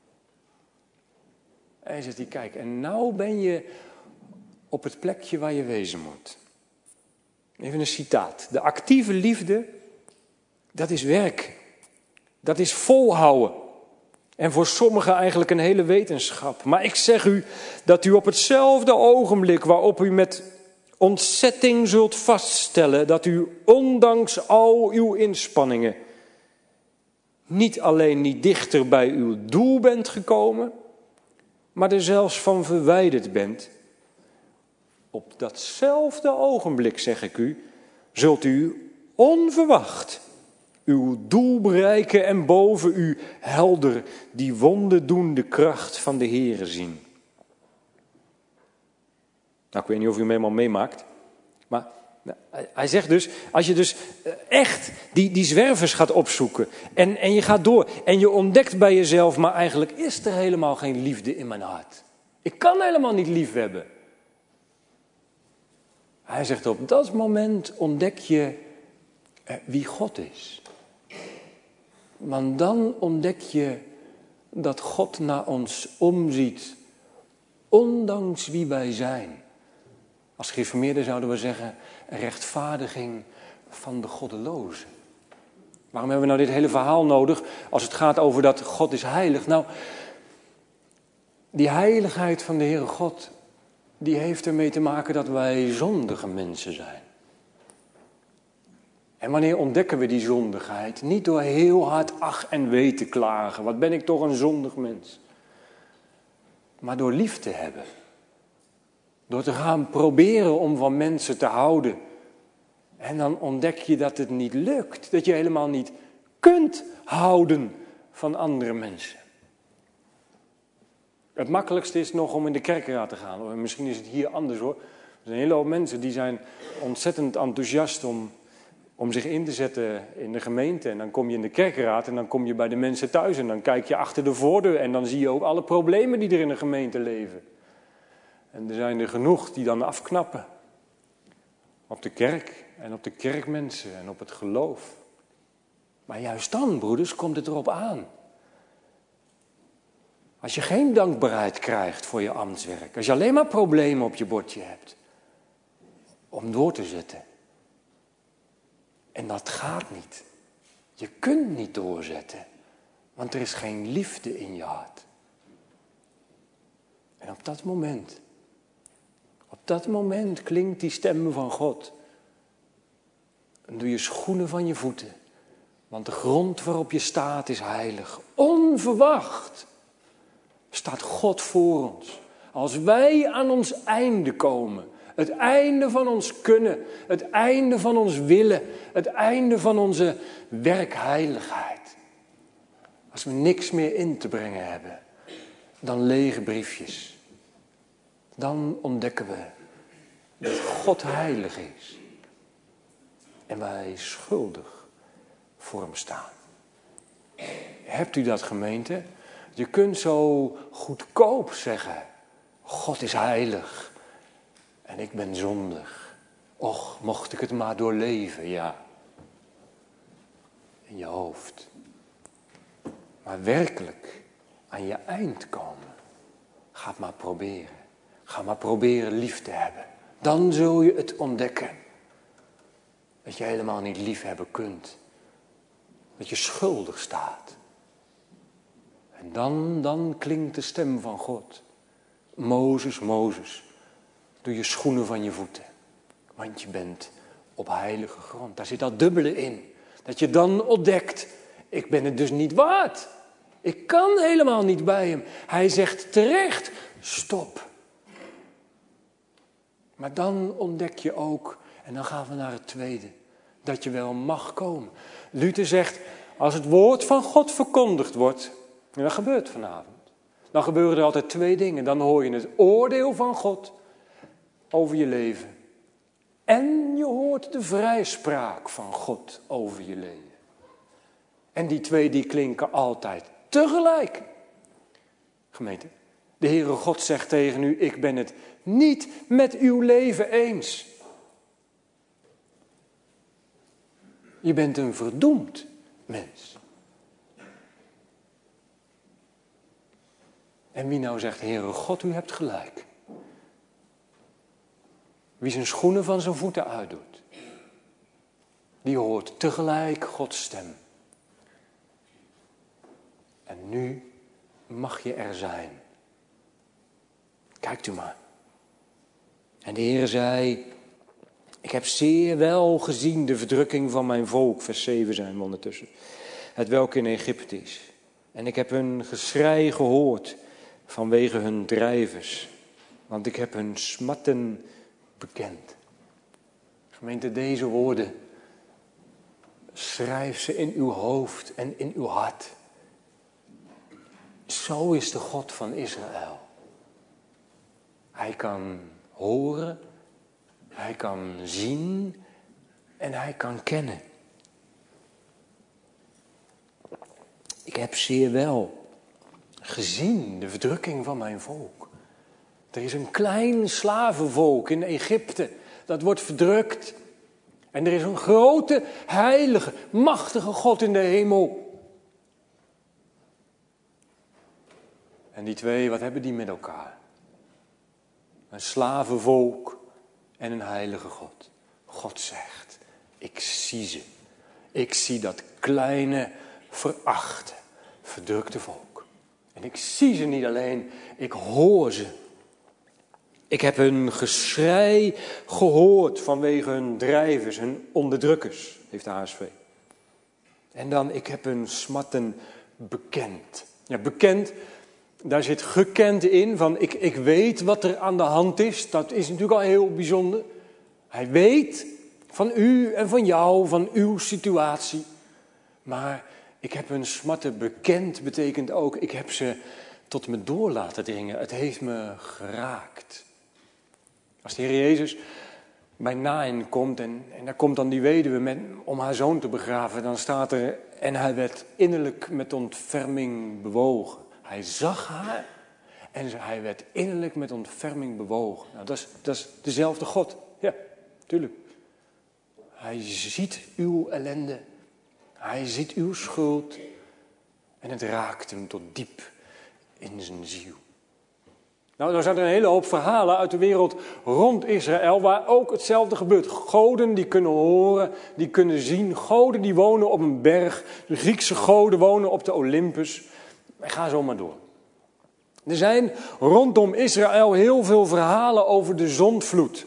En hij zegt hij, kijk, en nou ben je op het plekje waar je wezen moet. Even een citaat. De actieve liefde, dat is werk. Dat is volhouden. En voor sommigen eigenlijk een hele wetenschap. Maar ik zeg u dat u op hetzelfde ogenblik waarop u met ontzetting zult vaststellen dat u ondanks al uw inspanningen niet alleen niet dichter bij uw doel bent gekomen, maar er zelfs van verwijderd bent. Op datzelfde ogenblik, zeg ik u, zult u onverwacht uw doel bereiken en boven u helder die wonderdoende kracht van de Heere zien. Nou, ik weet niet of u hem helemaal meemaakt. Maar nou, hij zegt dus, als je dus echt die, die zwervers gaat opzoeken en, en je gaat door en je ontdekt bij jezelf, maar eigenlijk is er helemaal geen liefde in mijn hart. Ik kan helemaal niet lief hebben. Hij zegt, op dat moment ontdek je eh, wie God is. Want dan ontdek je dat God naar ons omziet, ondanks wie wij zijn. Als gereformeerden zouden we zeggen, een rechtvaardiging van de goddelozen. Waarom hebben we nou dit hele verhaal nodig als het gaat over dat God is heilig? Nou, die heiligheid van de Heere God, die heeft ermee te maken dat wij zondige mensen zijn. En wanneer ontdekken we die zondigheid? Niet door heel hard ach en wee te klagen. Wat ben ik toch een zondig mens. Maar door lief te hebben. Door te gaan proberen om van mensen te houden. En dan ontdek je dat het niet lukt. Dat je helemaal niet kunt houden van andere mensen. Het makkelijkste is nog om in de kerkraad te gaan. Misschien is het hier anders hoor. Er zijn een hele hoop mensen die zijn ontzettend enthousiast om, om zich in te zetten in de gemeente. En dan kom je in de kerkraad en dan kom je bij de mensen thuis. En dan kijk je achter de voordeur en dan zie je ook alle problemen die er in de gemeente leven. En er zijn er genoeg die dan afknappen. Op de kerk en op de kerkmensen en op het geloof. Maar juist dan, broeders, komt het erop aan. Als je geen dankbaarheid krijgt voor je ambtswerk. Als je alleen maar problemen op je bordje hebt. Om door te zetten. En dat gaat niet. Je kunt niet doorzetten. Want er is geen liefde in je hart. En op dat moment. Op dat moment klinkt die stem van God. En doe je schoenen van je voeten. Want de grond waarop je staat is heilig. Onverwacht staat God voor ons. Als wij aan ons einde komen. Het einde van ons kunnen. Het einde van ons willen. Het einde van onze werkheiligheid. Als we niks meer in te brengen hebben. Dan lege briefjes. Dan ontdekken we dat God heilig is. En wij schuldig voor hem staan. Hebt u dat, gemeente? Je kunt zo goedkoop zeggen. God is heilig. En ik ben zondig. Och, mocht ik het maar doorleven, ja. In je hoofd. Maar werkelijk aan je eind komen. Ga het maar proberen. Ga maar proberen lief te hebben. Dan zul je het ontdekken. Dat je helemaal niet lief hebben kunt. Dat je schuldig staat. En dan, dan klinkt de stem van God. Mozes, Mozes, doe je schoenen van je voeten. Want je bent op heilige grond. Daar zit dat dubbele in. Dat je dan ontdekt, ik ben het dus niet waard. Ik kan helemaal niet bij hem. Hij zegt terecht, stop. Maar dan ontdek je ook, en dan gaan we naar het tweede, dat je wel mag komen. Luther zegt, als het woord van God verkondigd wordt, en dat gebeurt vanavond, dan gebeuren er altijd twee dingen. Dan hoor je het oordeel van God over je leven. En je hoort de vrijspraak van God over je leven. En die twee die klinken altijd tegelijk. Gemeente, de Heere God zegt tegen u, ik ben het niet met uw leven eens. Je bent een verdoemd mens. En wie nou zegt, Heere God, u hebt gelijk. Wie zijn schoenen van zijn voeten uitdoet, die hoort tegelijk Gods stem. En nu mag je er zijn. Kijkt u maar. En de Heer zei, ik heb zeer wel gezien de verdrukking van mijn volk, vers zeven zijn we ondertussen, het welk in Egypte is. En ik heb hun geschrei gehoord vanwege hun drijvers, want ik heb hun smatten bekend. Gemeente, deze woorden, schrijf ze in uw hoofd en in uw hart. Zo is de God van Israël. Hij kan horen, hij kan zien en hij kan kennen. Ik heb zeer wel gezien de verdrukking van mijn volk. Er is een klein slavenvolk in Egypte, dat wordt verdrukt. En er is een grote, heilige, machtige God in de hemel. En die twee, wat hebben die met elkaar? Een slavenvolk en een heilige God. God zegt, ik zie ze. Ik zie dat kleine, verachte, verdrukte volk. En ik zie ze niet alleen, ik hoor ze. Ik heb hun geschrei gehoord vanwege hun drijvers, hun onderdrukkers, heeft de H S V. En dan, ik heb hun smatten bekend. Ja, bekend, daar zit gekend in, van ik, ik weet wat er aan de hand is. Dat is natuurlijk al heel bijzonder. Hij weet van u en van jou, van uw situatie. Maar ik heb hun smatten bekend, betekent ook, ik heb ze tot me door laten dringen. Het heeft me geraakt. Als de Heer Jezus bij Naïn komt en, en daar komt dan die weduwe met, om haar zoon te begraven, dan staat er, en hij werd innerlijk met ontferming bewogen. Hij zag haar en hij werd innerlijk met ontferming bewogen. Nou, dat is, dat is dezelfde God. Ja, tuurlijk. Hij ziet uw ellende. Hij ziet uw schuld. En het raakt hem tot diep in zijn ziel. Nou, er zijn er een hele hoop verhalen uit de wereld rond Israël waar ook hetzelfde gebeurt. Goden die kunnen horen, die kunnen zien. Goden die wonen op een berg. De Griekse goden wonen op de Olympus. En ga zo maar door. Er zijn rondom Israël heel veel verhalen over de zondvloed.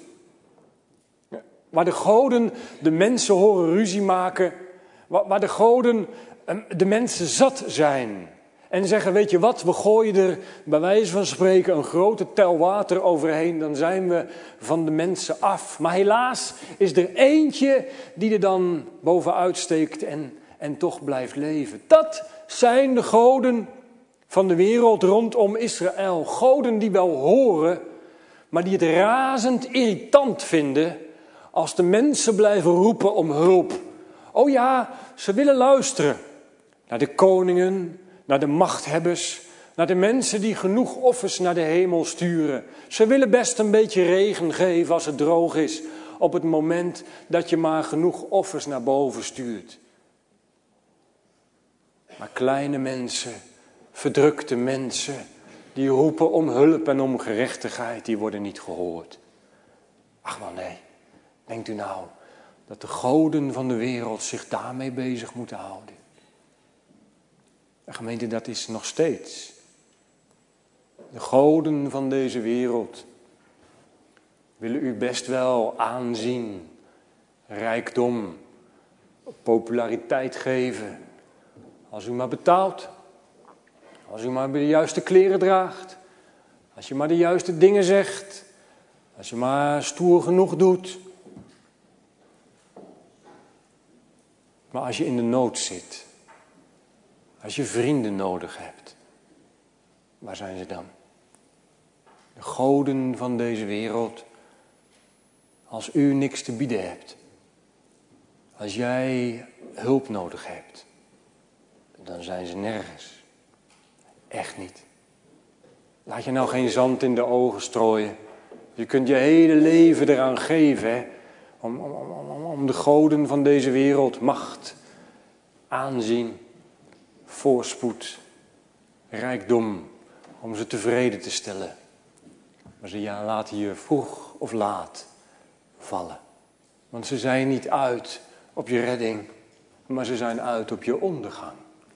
Waar de goden de mensen horen ruzie maken. Waar de goden de mensen zat zijn. En zeggen, weet je wat, we gooien er bij wijze van spreken een grote tel water overheen. Dan zijn we van de mensen af. Maar helaas is er eentje die er dan bovenuit steekt en, en toch blijft leven. Dat zijn de goden van de wereld rondom Israël. Goden die wel horen, maar die het razend irritant vinden als de mensen blijven roepen om hulp. Oh ja, ze willen luisteren naar de koningen, naar de machthebbers, naar de mensen die genoeg offers naar de hemel sturen. Ze willen best een beetje regen geven als het droog is, op het moment dat je maar genoeg offers naar boven stuurt. Maar kleine mensen, verdrukte mensen, die roepen om hulp en om gerechtigheid, die worden niet gehoord. Ach wel nee, denkt u nou dat de goden van de wereld zich daarmee bezig moeten houden? De gemeente, dat is nog steeds. De goden van deze wereld willen u best wel aanzien, rijkdom, populariteit geven. Als u maar betaalt, als u maar de juiste kleren draagt, als je maar de juiste dingen zegt, als je maar stoer genoeg doet. Maar als je in de nood zit, als je vrienden nodig hebt, waar zijn ze dan? De goden van deze wereld, als u niks te bieden hebt, als jij hulp nodig hebt, dan zijn ze nergens. Echt niet. Laat je nou geen zand in de ogen strooien. Je kunt je hele leven eraan geven, hè? Om, om, om, om de goden van deze wereld macht, aanzien, voorspoed, rijkdom, om ze tevreden te stellen. Maar ze ja, laten je vroeg of laat vallen. Want ze zijn niet uit op je redding, maar ze zijn uit op je ondergang.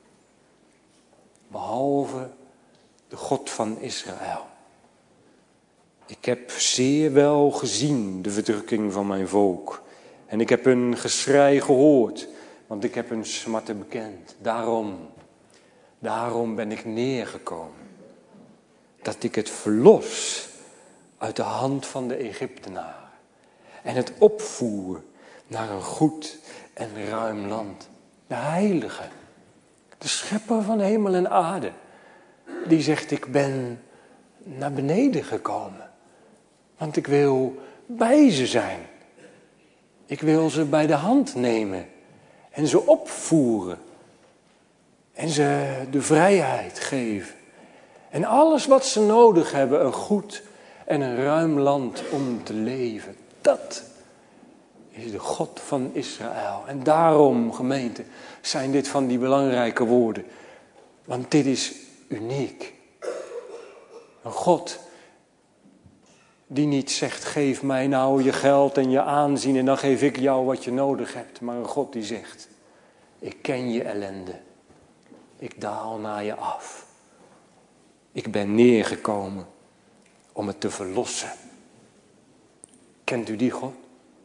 Behalve de God van Israël. Ik heb zeer wel gezien de verdrukking van mijn volk. En ik heb hun geschrei gehoord, want ik heb hun smarten bekend. Daarom, daarom ben ik neergekomen. Dat ik het verlos uit de hand van de Egyptenaren. En het opvoer naar een goed en ruim land. De heilige, de schepper van hemel en aarde. Die zegt, ik ben naar beneden gekomen. Want ik wil bij ze zijn. Ik wil ze bij de hand nemen en ze opvoeren. En ze de vrijheid geven. En alles wat ze nodig hebben, een goed en een ruim land om te leven. Dat is de God van Israël. En daarom, gemeente, zijn dit van die belangrijke woorden. Want dit is uniek. Een God die niet zegt, geef mij nou je geld en je aanzien en dan geef ik jou wat je nodig hebt. Maar een God die zegt, ik ken je ellende. Ik daal naar je af. Ik ben neergekomen om het te verlossen. Kent u die God?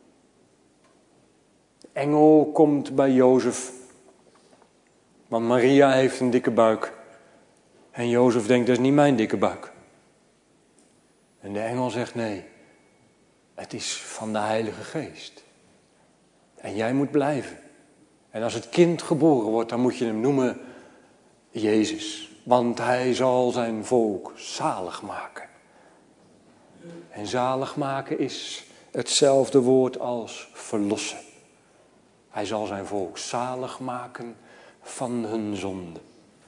De engel komt bij Jozef. Want Maria heeft een dikke buik. En Jozef denkt, dat is niet mijn dikke buik. En de engel zegt, nee, het is van de Heilige Geest. En jij moet blijven. En als het kind geboren wordt, dan moet je hem noemen Jezus. Want hij zal zijn volk zalig maken. En zalig maken is hetzelfde woord als verlossen. Hij zal zijn volk zalig maken van hun zonde.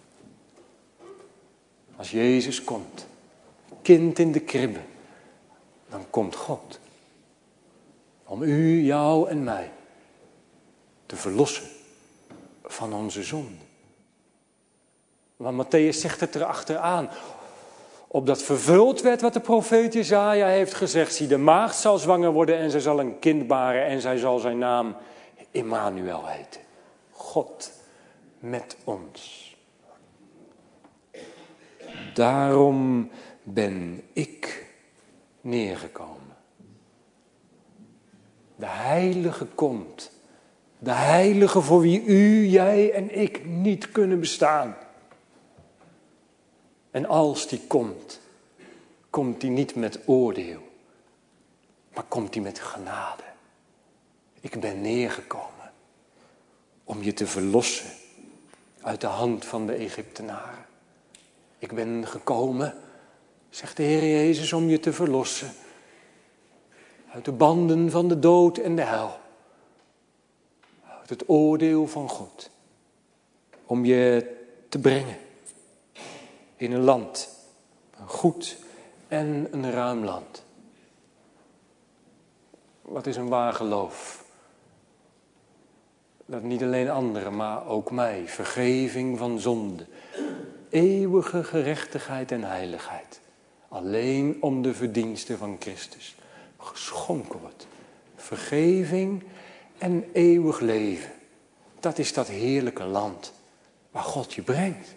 Als Jezus komt, kind in de kribbe, dan komt God. Om u, jou en mij te verlossen van onze zonde. Want Matthäus zegt het erachteraan. Opdat vervuld werd wat de profeet Jesaja heeft gezegd. Zie, de maagd zal zwanger worden en zij zal een kind baren. En zij zal zijn naam Immanuel heten. God met ons. Daarom ben ik neergekomen. De Heilige komt. De Heilige voor wie u, jij en ik niet kunnen bestaan. En als die komt, komt die niet met oordeel, maar komt die met genade. Ik ben neergekomen om je te verlossen uit de hand van de Egyptenaren. Ik ben gekomen, zegt de Heer Jezus, om je te verlossen uit de banden van de dood en de hel. Uit het oordeel van God. Om je te brengen in een land, een goed en een ruim land. Wat is een waar geloof? Dat niet alleen anderen, maar ook mij, vergeving van zonde, eeuwige gerechtigheid en heiligheid, alleen om de verdiensten van Christus geschonken wordt. Vergeving en eeuwig leven, dat is dat heerlijke land waar God je brengt.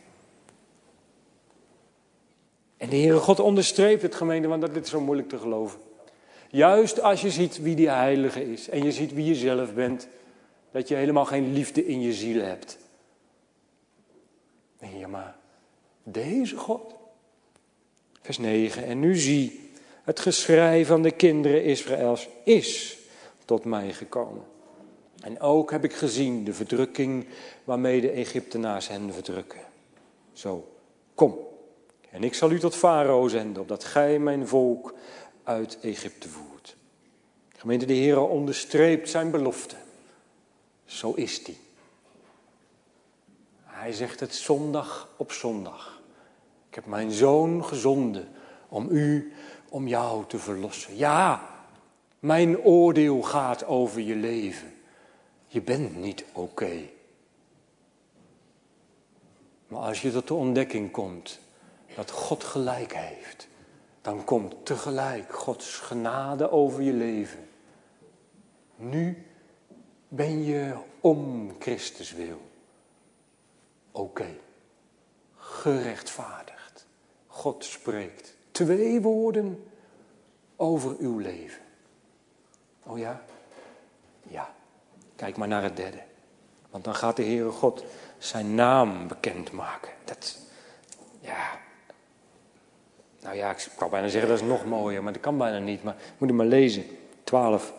En de Heere God onderstreept het, gemeente, want dat is zo moeilijk te geloven. Juist als je ziet wie die heilige is en je ziet wie je zelf bent, dat je helemaal geen liefde in je ziel hebt. Nee, ja, maar deze God. Vers negen. En nu zie, het geschrei van de kinderen Israëls is tot mij gekomen. En ook heb ik gezien de verdrukking waarmee de Egyptenaars hen verdrukken. Zo, kom. En ik zal u tot Farao zenden, opdat gij mijn volk uit Egypte voert. Gemeente, de Heer onderstreept zijn belofte. Zo is die. Hij zegt het zondag op zondag. Ik heb mijn zoon gezonden om u, om jou te verlossen. Ja, mijn oordeel gaat over je leven. Je bent niet oké. Okay. Maar als je tot de ontdekking komt dat God gelijk heeft, dan komt tegelijk Gods genade over je leven. Nu ben je om Christus wil oké, okay. Gerechtvaardigd. God spreekt twee woorden over uw leven. Oh ja? Ja. Kijk maar naar het derde. Want dan gaat de Heere God zijn naam bekendmaken. Dat, ja. Nou ja, ik kan bijna zeggen dat is nog mooier, maar dat kan bijna niet. Maar moet je maar lezen. twaalf.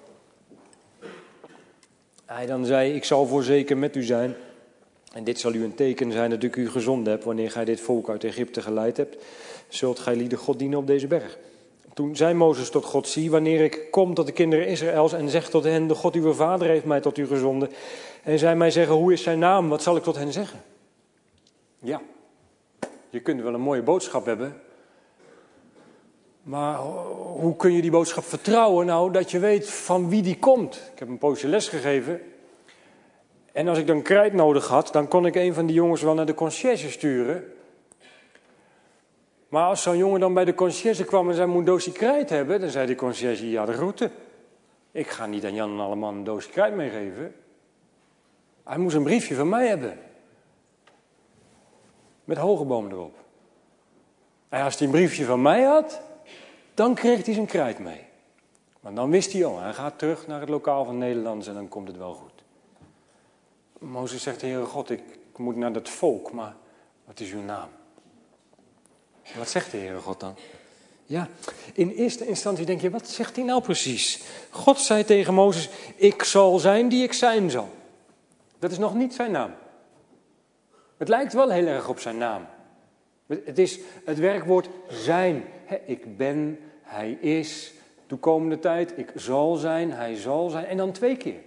Hij dan zei, ik zal voorzeker met u zijn. En dit zal u een teken zijn dat ik u gezonden heb. Wanneer gij dit volk uit Egypte geleid hebt, zult gij lieden God dienen op deze berg. Toen zei Mozes tot God, zie wanneer ik kom tot de kinderen Israëls en zeg tot hen, de God uw vader heeft mij tot u gezonden. En zij mij zeggen, hoe is zijn naam? Wat zal ik tot hen zeggen? Ja, je kunt wel een mooie boodschap hebben. Maar hoe kun je die boodschap vertrouwen? Nou, dat je weet van wie die komt. Ik heb een poosje les gegeven. En als ik dan krijt nodig had, dan kon ik een van die jongens wel naar de conciërge sturen. Maar als zo'n jongen dan bij de conciërge kwam en zei, moet een doosje krijt hebben, dan zei de conciërge, ja, de groeten. Ik ga niet aan Jan en Alleman een doosje krijt meegeven. Hij moest een briefje van mij hebben. Met Hogeboom erop. En als hij een briefje van mij had, dan kreeg hij zijn krijt mee. Maar dan wist hij al, hij gaat terug naar het lokaal van Nederlands en dan komt het wel goed. Mozes zegt, Heere God, ik moet naar dat volk, maar wat is uw naam? Wat zegt de Heere God dan? Ja, in eerste instantie denk je, wat zegt hij nou precies? God zei tegen Mozes, ik zal zijn die ik zijn zal. Dat is nog niet zijn naam. Het lijkt wel heel erg op zijn naam. Het is het werkwoord zijn. Ik ben, hij is, toekomende tijd, ik zal zijn, hij zal zijn. En dan twee keer.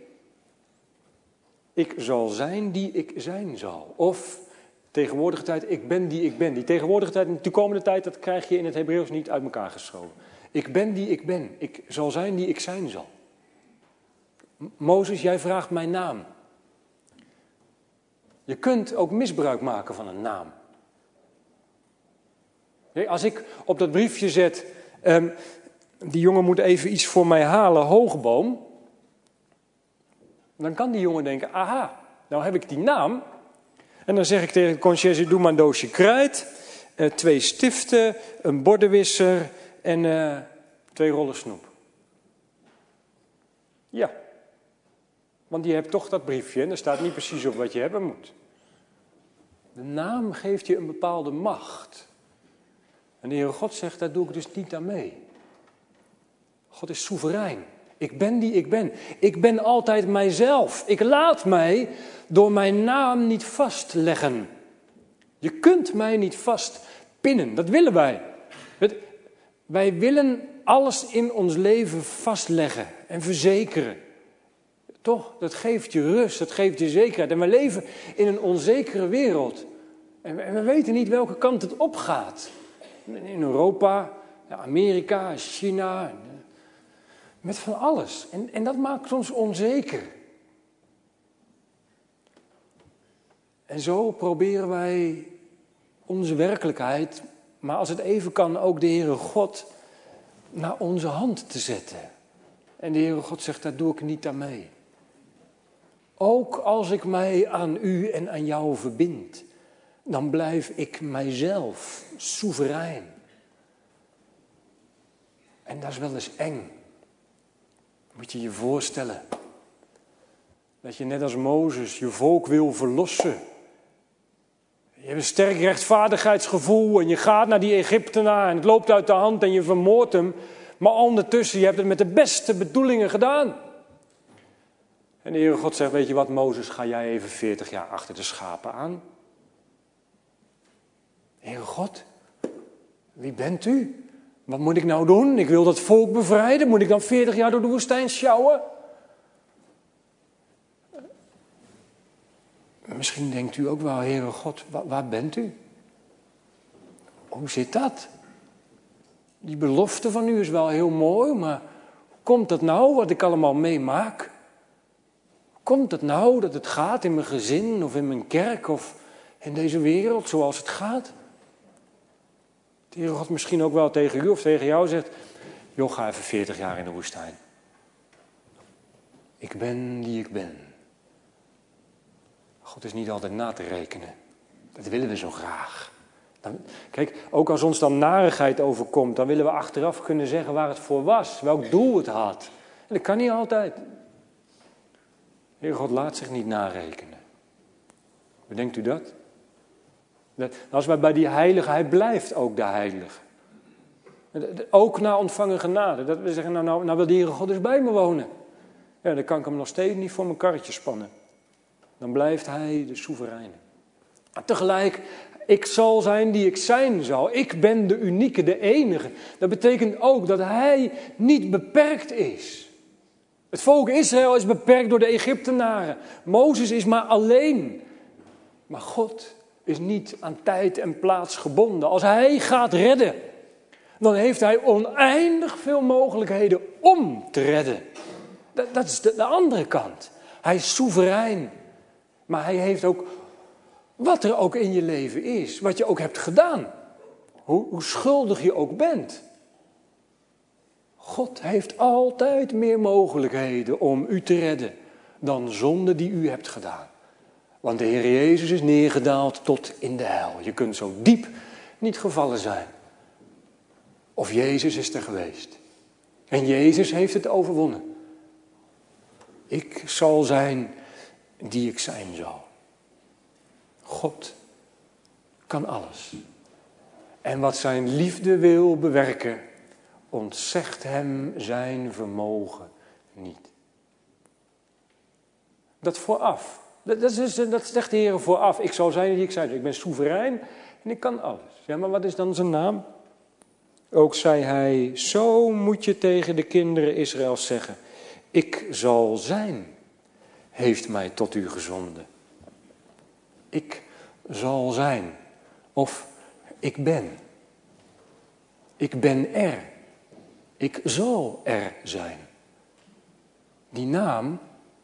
Ik zal zijn die ik zijn zal. Of tegenwoordige tijd, ik ben die ik ben. Die tegenwoordige tijd en de toekomende tijd, dat krijg je in het Hebreeuws niet uit elkaar geschoven. Ik ben die ik ben. Ik zal zijn die ik zijn zal. Mozes, jij vraagt mijn naam. Je kunt ook misbruik maken van een naam. Als ik op dat briefje zet, um, die jongen moet even iets voor mij halen, Hogeboom. Dan kan die jongen denken, aha, nou heb ik die naam. En dan zeg ik tegen de conciërge, doe maar een doosje krijt, uh, twee stiften, een bordenwisser en uh, twee rollen snoep. Ja, want je hebt toch dat briefje en er staat niet precies op wat je hebben moet. De naam geeft je een bepaalde macht. En de Heere God zegt, daar doe ik dus niet aan mee. God is soeverein. Ik ben die ik ben. Ik ben altijd mijzelf. Ik laat mij door mijn naam niet vastleggen. Je kunt mij niet vastpinnen. Dat willen wij. Wij willen alles in ons leven vastleggen en verzekeren. Toch, dat geeft je rust, dat geeft je zekerheid. En we leven in een onzekere wereld. En we weten niet welke kant het opgaat. In Europa, Amerika, China, met van alles. En, en dat maakt ons onzeker. En zo proberen wij onze werkelijkheid, maar als het even kan ook de Heere God, naar onze hand te zetten. En de Heere God zegt, daar doe ik niet aan mee. Ook als ik mij aan u en aan jou verbind, dan blijf ik mijzelf soeverein. En dat is wel eens eng. Moet je je voorstellen. Dat je net als Mozes je volk wil verlossen. Je hebt een sterk rechtvaardigheidsgevoel en je gaat naar die Egyptenaar en het loopt uit de hand en je vermoordt hem. Maar ondertussen, je hebt het met de beste bedoelingen gedaan. En de Heere God zegt, weet je wat Mozes, ga jij even veertig jaar achter de schapen aan. Heere God, wie bent u? Wat moet ik nou doen? Ik wil dat volk bevrijden. Moet ik dan veertig jaar door de woestijn sjouwen? Misschien denkt u ook wel, Heere God, waar, waar bent u? Hoe zit dat? Die belofte van u is wel heel mooi, maar hoe komt dat nou, wat ik allemaal meemaak? Hoe komt het nou dat het gaat in mijn gezin of in mijn kerk of in deze wereld zoals het gaat? De Heere God misschien ook wel tegen u of tegen jou zegt, joh, ga even veertig jaar in de woestijn. Ik ben die ik ben. God is niet altijd na te rekenen. Dat willen we zo graag. Dan, kijk, ook als ons dan narigheid overkomt, dan willen we achteraf kunnen zeggen waar het voor was, welk doel het had. En dat kan niet altijd. Heer God laat zich niet narekenen. Bedenkt u dat? dat als wij bij die heilige, hij blijft ook de heilige. Ook na ontvangen genade. Dat we zeggen, nou, nou, nou wil de Heere God dus bij me wonen. Ja, dan kan ik hem nog steeds niet voor mijn karretje spannen. Dan blijft hij de soevereine. Maar tegelijk, Ik zal zijn die ik zijn zal. Ik ben de unieke, de enige. Dat betekent ook dat hij niet beperkt is. Het volk Israël is beperkt door de Egyptenaren. Mozes is maar alleen. Maar God is niet aan tijd en plaats gebonden. Als hij gaat redden, dan heeft hij oneindig veel mogelijkheden om te redden. Dat, dat is de, de andere kant. Hij is soeverein. Maar hij heeft ook, wat er ook in je leven is, wat je ook hebt gedaan. Hoe, hoe schuldig je ook bent. God heeft altijd meer mogelijkheden om u te redden dan zonde die u hebt gedaan. Want de Heer Jezus is neergedaald tot in de hel. Je kunt zo diep niet gevallen zijn. Of Jezus is er geweest. En Jezus heeft het overwonnen. Ik zal zijn die ik zijn zal. God kan alles. En wat zijn liefde wil bewerken, ontzegt hem zijn vermogen niet. Dat vooraf. Dat, is, dat zegt de Heer vooraf. Ik zal zijn die ik zijn. Ik ben soeverein en ik kan alles. Ja, maar wat is dan zijn naam? Ook zei hij, zo moet je tegen de kinderen Israëls zeggen. Ik zal zijn, heeft mij tot u gezonden. Ik zal zijn. Of ik ben. Ik ben er. Ik zal er zijn. Die naam,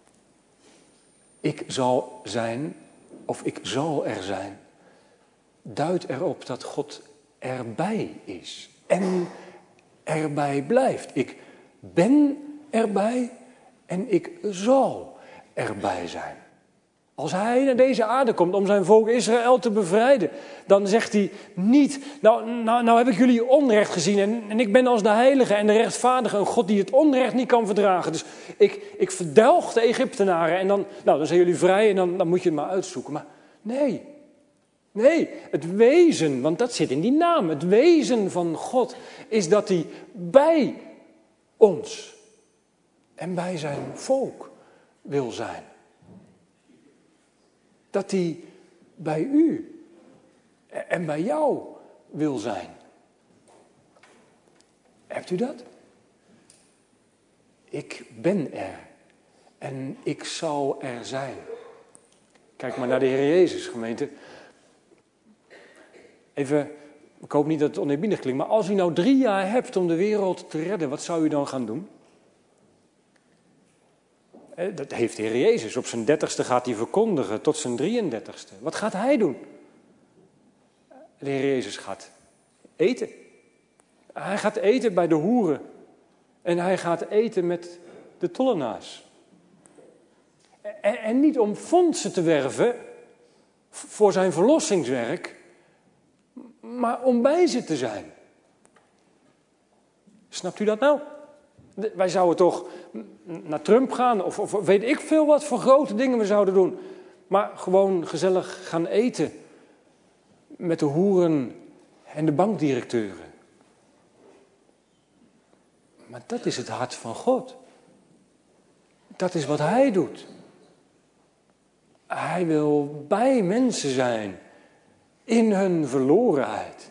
ik zal zijn, of ik zal er zijn, duidt erop dat God erbij is. En erbij blijft. Ik ben erbij en ik zal erbij zijn. Als hij naar deze aarde komt om zijn volk Israël te bevrijden, dan zegt hij niet, nou, nou, nou heb ik jullie onrecht gezien en, en ik ben als de heilige en de rechtvaardige, een God die het onrecht niet kan verdragen. Dus ik, ik verdelg de Egyptenaren en dan, nou, dan zijn jullie vrij en dan, dan moet je het maar uitzoeken. Maar nee, nee, het wezen, want dat zit in die naam, het wezen van God is dat hij bij ons en bij zijn volk wil zijn. Dat hij bij u en bij jou wil zijn. Hebt u dat? Ik ben er en ik zal er zijn. Kijk maar naar de Heer Jezus, gemeente. Even, ik hoop niet dat het oneerbiedig klinkt, maar als u nou drie jaar hebt om de wereld te redden, wat zou u dan gaan doen? Dat heeft de Heer Jezus. Op zijn dertigste gaat hij verkondigen tot zijn drieëndertigste. Wat gaat hij doen? De Heer Jezus gaat eten. Hij gaat eten bij de hoeren. En hij gaat eten met de tollenaars. En, en niet om fondsen te werven voor zijn verlossingswerk, maar om bij ze te zijn. Snapt u dat nou? Wij zouden toch naar Trump gaan of, of weet ik veel wat voor grote dingen we zouden doen. Maar gewoon gezellig gaan eten met de hoeren en de bankdirecteuren. Maar dat is het hart van God. Dat is wat hij doet. Hij wil bij mensen zijn in hun verlorenheid.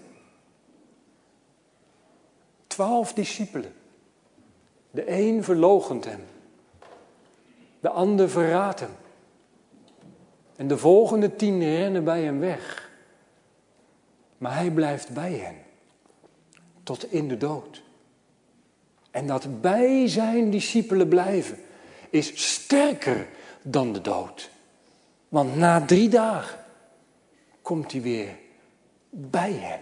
Twaalf discipelen. De een verloochent hem. De ander verraadt hem. En de volgende tien rennen bij hem weg. Maar hij blijft bij hen. Tot in de dood. En dat bij zijn discipelen blijven is sterker dan de dood. Want na drie dagen komt hij weer bij hen.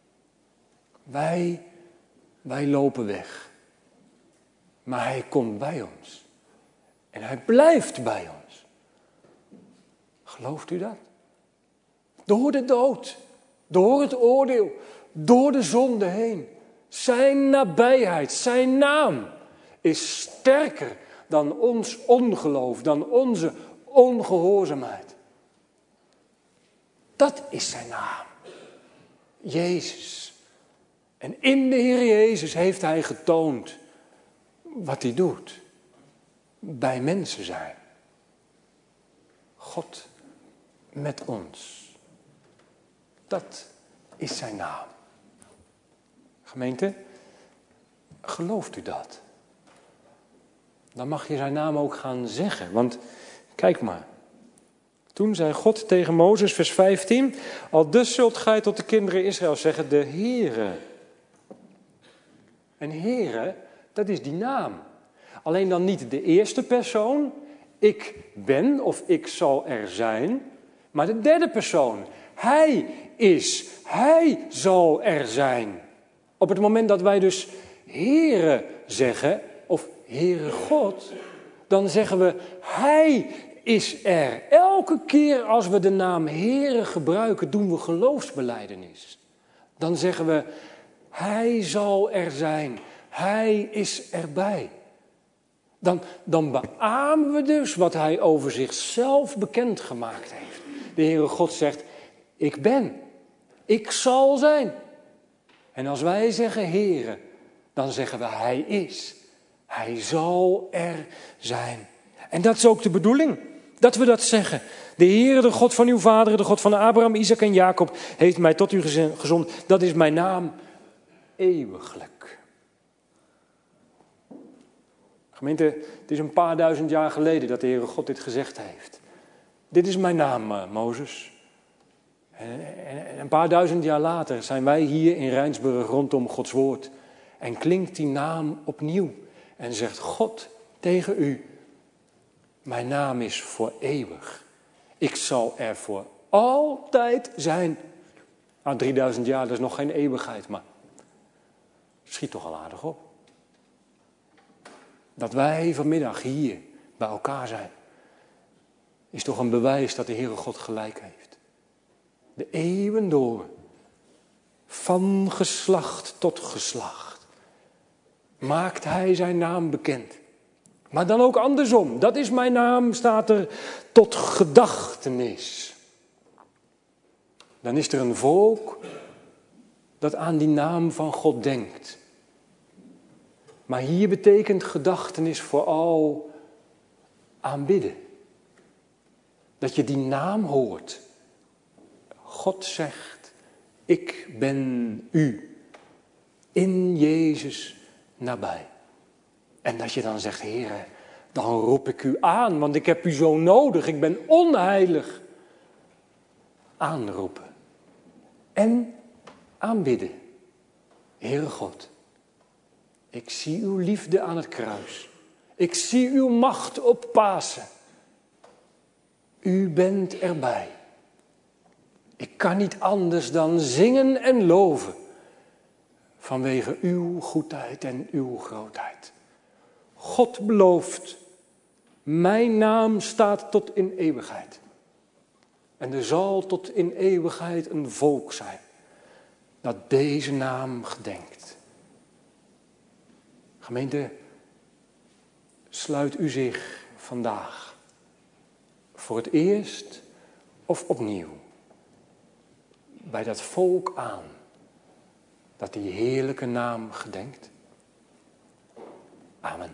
Wij, wij lopen weg. Maar hij komt bij ons. En hij blijft bij ons. Gelooft u dat? Door de dood, door het oordeel, door de zonde heen. Zijn nabijheid, zijn naam is sterker dan ons ongeloof, dan onze ongehoorzaamheid. Dat is zijn naam. Jezus. En in de Heer Jezus heeft hij getoond wat hij doet. Bij mensen zijn. God met ons. Dat is zijn naam. Gemeente, gelooft u dat? Dan mag je zijn naam ook gaan zeggen. Want kijk maar. Toen zei God tegen Mozes, vers vijftien. Al dus zult gij tot de kinderen Israël zeggen, de Heere. En Heere, dat is die naam. Alleen dan niet de eerste persoon. Ik ben of ik zal er zijn. Maar de derde persoon. Hij is, hij zal er zijn. Op het moment dat wij dus Heere zeggen, of Heere God, dan zeggen we, hij is er. Elke keer als we de naam Heere gebruiken, doen we geloofsbelijdenis. Dan zeggen we, hij zal er zijn. Hij is erbij. Dan, dan beamen we dus wat hij over zichzelf bekendgemaakt heeft. De Heere God zegt, ik ben, ik zal zijn. En als wij zeggen Heere, dan zeggen we hij is. Hij zal er zijn. En dat is ook de bedoeling, dat we dat zeggen. De Heere, de God van uw vaderen, de God van Abraham, Isaac en Jacob, heeft mij tot u gezonden. Dat is mijn naam eeuwiglijk. Gemeente, het is een paar duizend jaar geleden dat de Heere God dit gezegd heeft. Dit is mijn naam, uh, Mozes. En, en, en een paar duizend jaar later zijn wij hier in Rijnsburg rondom Gods woord. En klinkt die naam opnieuw. En zegt God tegen u, mijn naam is voor eeuwig. Ik zal er voor altijd zijn. Nou, drieduizend jaar, dat is nog geen eeuwigheid, maar schiet toch al aardig op. Dat wij vanmiddag hier bij elkaar zijn, is toch een bewijs dat de Heere God gelijk heeft. De eeuwen door, van geslacht tot geslacht, maakt hij zijn naam bekend. Maar dan ook andersom, dat is mijn naam, staat er, tot gedachtenis. Dan is er een volk dat aan die naam van God denkt. Maar hier betekent gedachtenis vooral aanbidden. Dat je die naam hoort. God zegt, ik ben u in Jezus nabij. En dat je dan zegt, Heere, dan roep ik u aan, want ik heb u zo nodig. Ik ben onheilig. Aanroepen. En aanbidden. Heere God, ik zie uw liefde aan het kruis. Ik zie uw macht op Pasen. U bent erbij. Ik kan niet anders dan zingen en loven. Vanwege uw goedheid en uw grootheid. God belooft, mijn naam staat tot in eeuwigheid. En er zal tot in eeuwigheid een volk zijn dat deze naam gedenkt. Gemeente, sluit u zich vandaag voor het eerst of opnieuw bij dat volk aan dat die heerlijke naam gedenkt. Amen.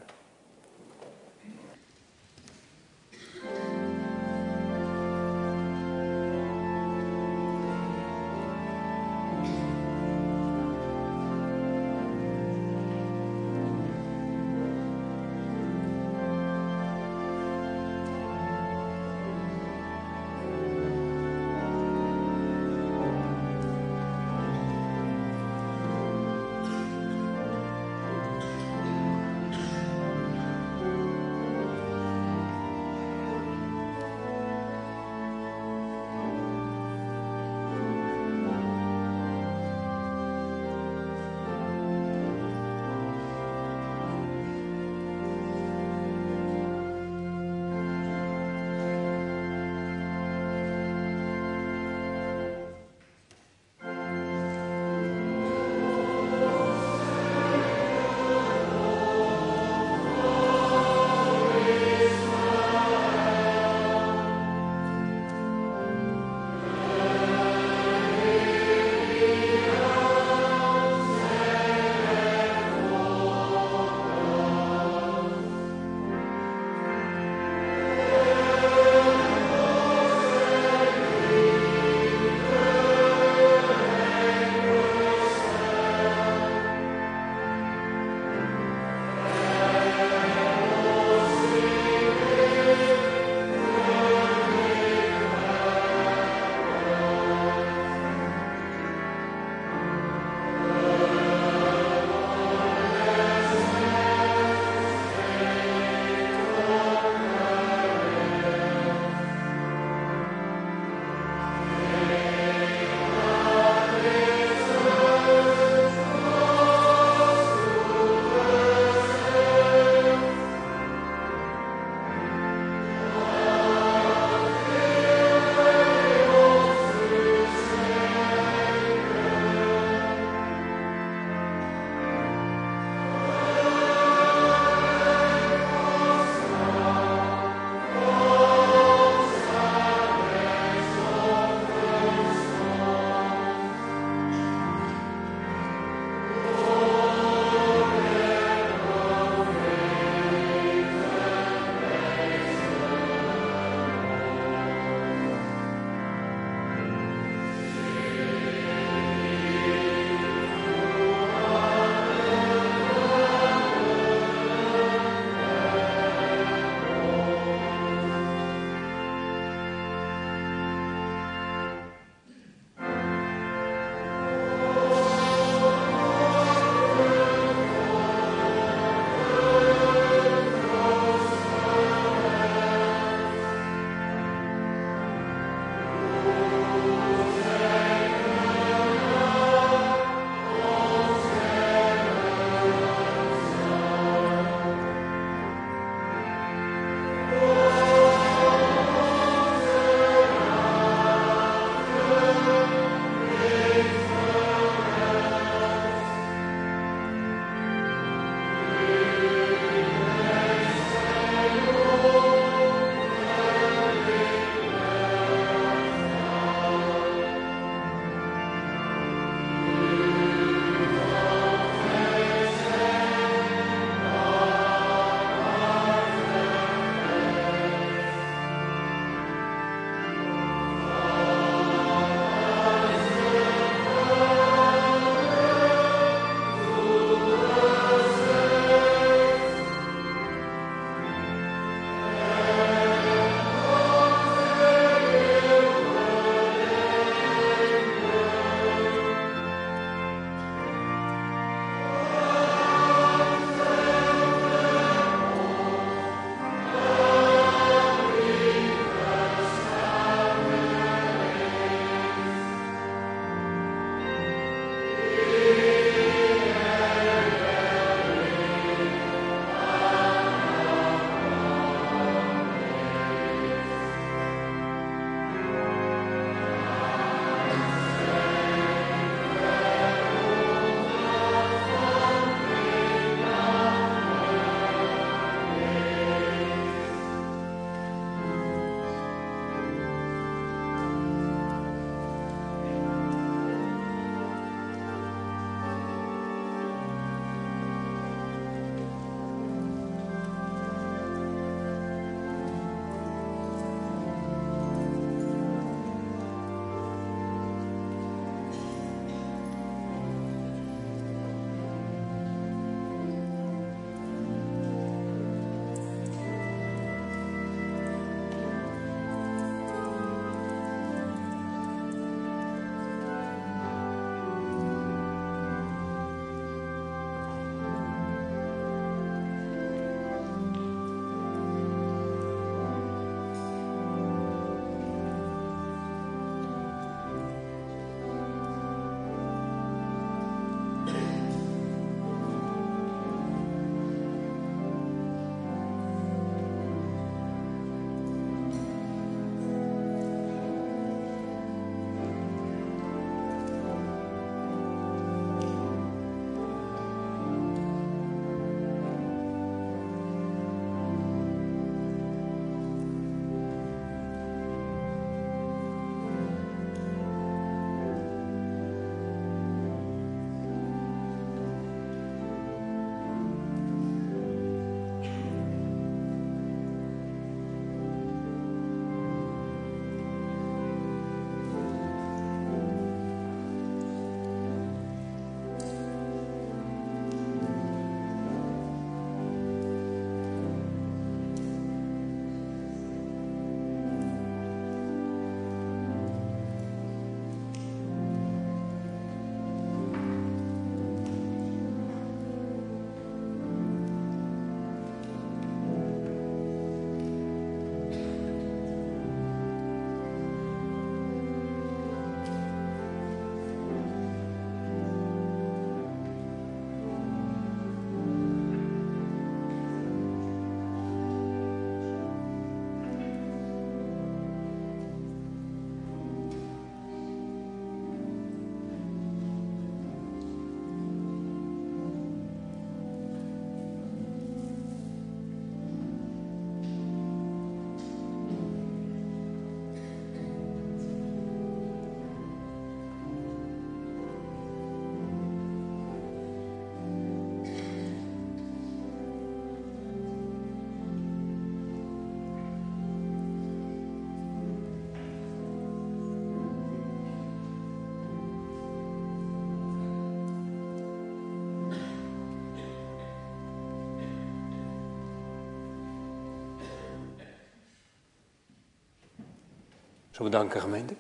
Zullen we danken, gemeente?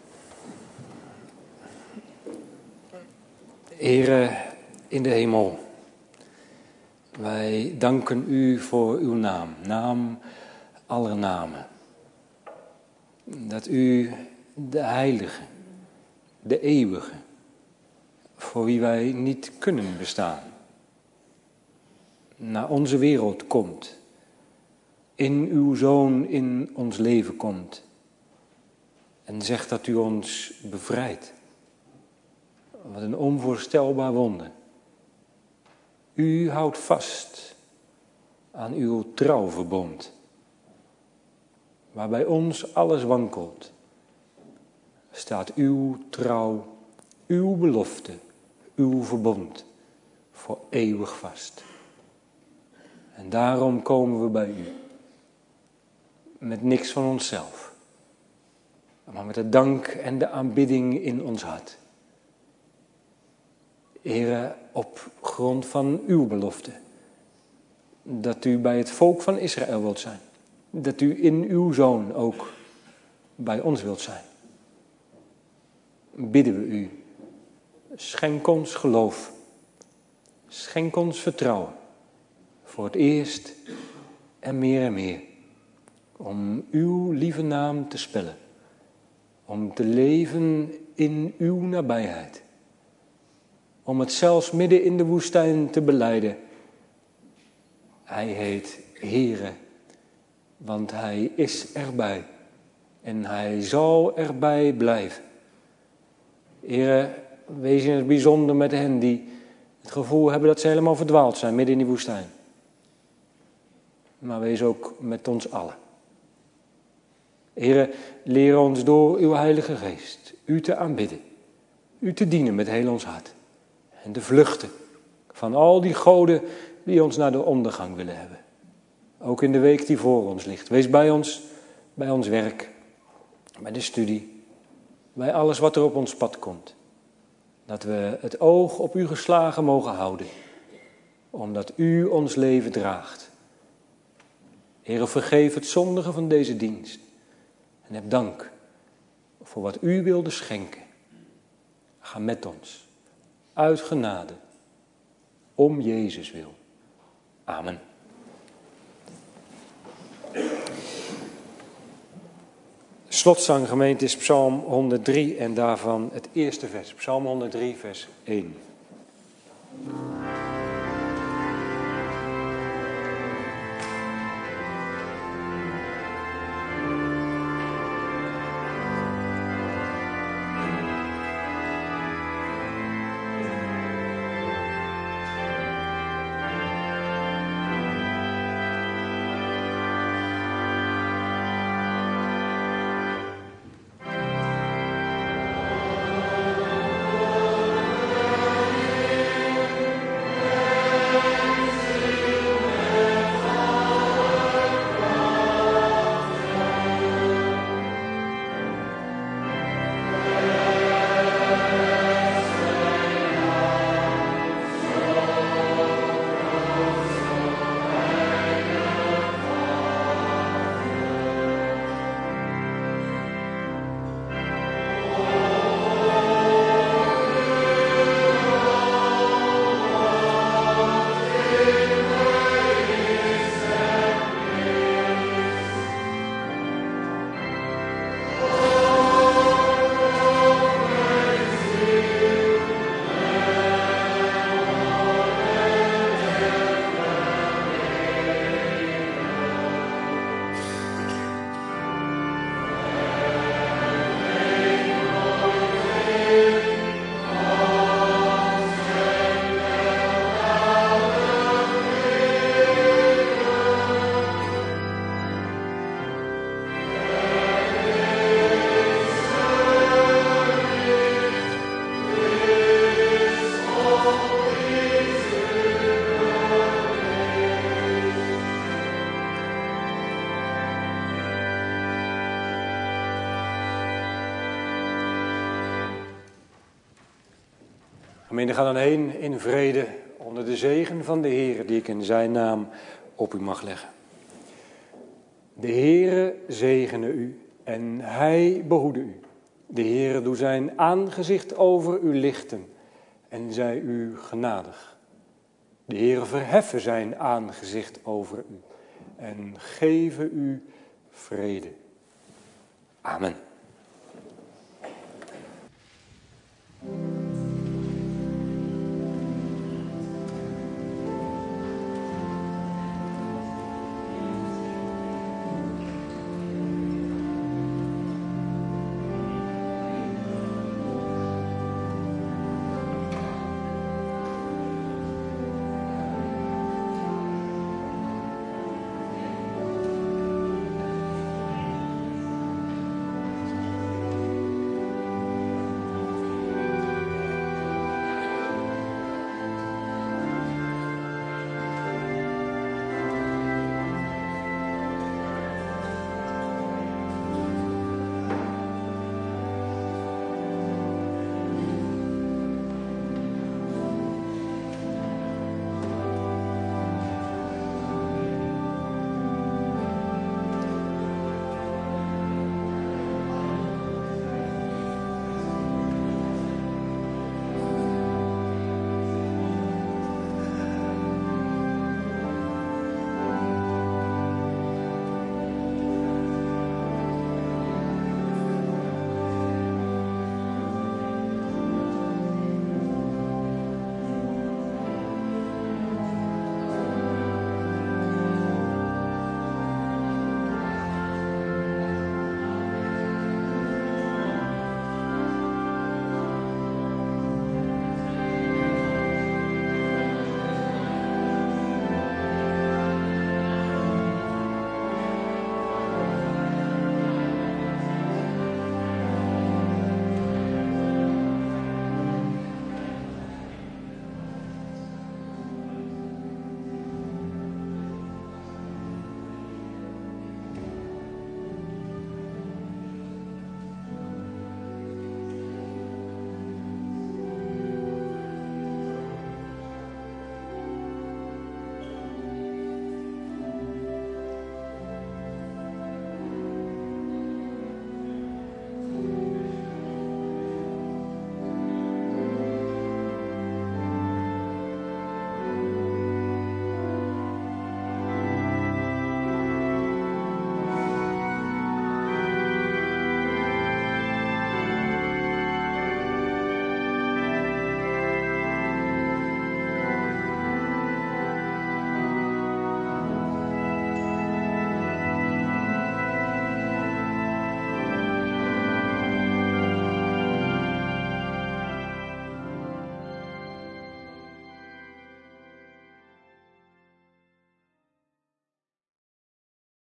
Heere in de hemel, wij danken u voor uw naam, naam aller namen. Dat u de heilige, de eeuwige, voor wie wij niet kunnen bestaan, naar onze wereld komt, in uw Zoon in ons leven komt en zegt dat u ons bevrijdt. Wat een onvoorstelbaar wonder. U houdt vast aan uw trouwverbond, waar bij ons alles wankelt, staat uw trouw, uw belofte, uw verbond voor eeuwig vast. En daarom komen we bij u, met niks van onszelf, maar met de dank en de aanbidding in ons hart. Heere, op grond van uw belofte, dat u bij het volk van Israël wilt zijn, dat u in uw Zoon ook bij ons wilt zijn, bidden we u, schenk ons geloof, schenk ons vertrouwen, voor het eerst en meer en meer, om uw lieve naam te spellen, om te leven in uw nabijheid, om het zelfs midden in de woestijn te belijden. Hij heet Heere, want hij is erbij en hij zal erbij blijven. Heere, wees in het bijzonder met hen die het gevoel hebben dat ze helemaal verdwaald zijn midden in die woestijn. Maar wees ook met ons allen. Heere, leer ons door uw Heilige Geest u te aanbidden, u te dienen met heel ons hart. En te vluchten van al die goden die ons naar de ondergang willen hebben. Ook in de week die voor ons ligt. Wees bij ons, bij ons werk, bij de studie, bij alles wat er op ons pad komt. Dat we het oog op u geslagen mogen houden, omdat u ons leven draagt. Heere, vergeef het zondige van deze dienst. En heb dank voor wat u wilde schenken. Ga met ons. Uit genade, om Jezus wil. Amen. Slotzang, gemeente, is Psalm honderddrie en daarvan het eerste vers. Psalm honderddrie, vers één. Gemeente, ga dan heen in vrede onder de zegen van de Heer die ik in zijn naam op u mag leggen. De Heere zegene u en hij behoede u. De Heere doe zijn aangezicht over u lichten en zij u genadig. De Heere verheffen zijn aangezicht over u en geven u vrede. Amen.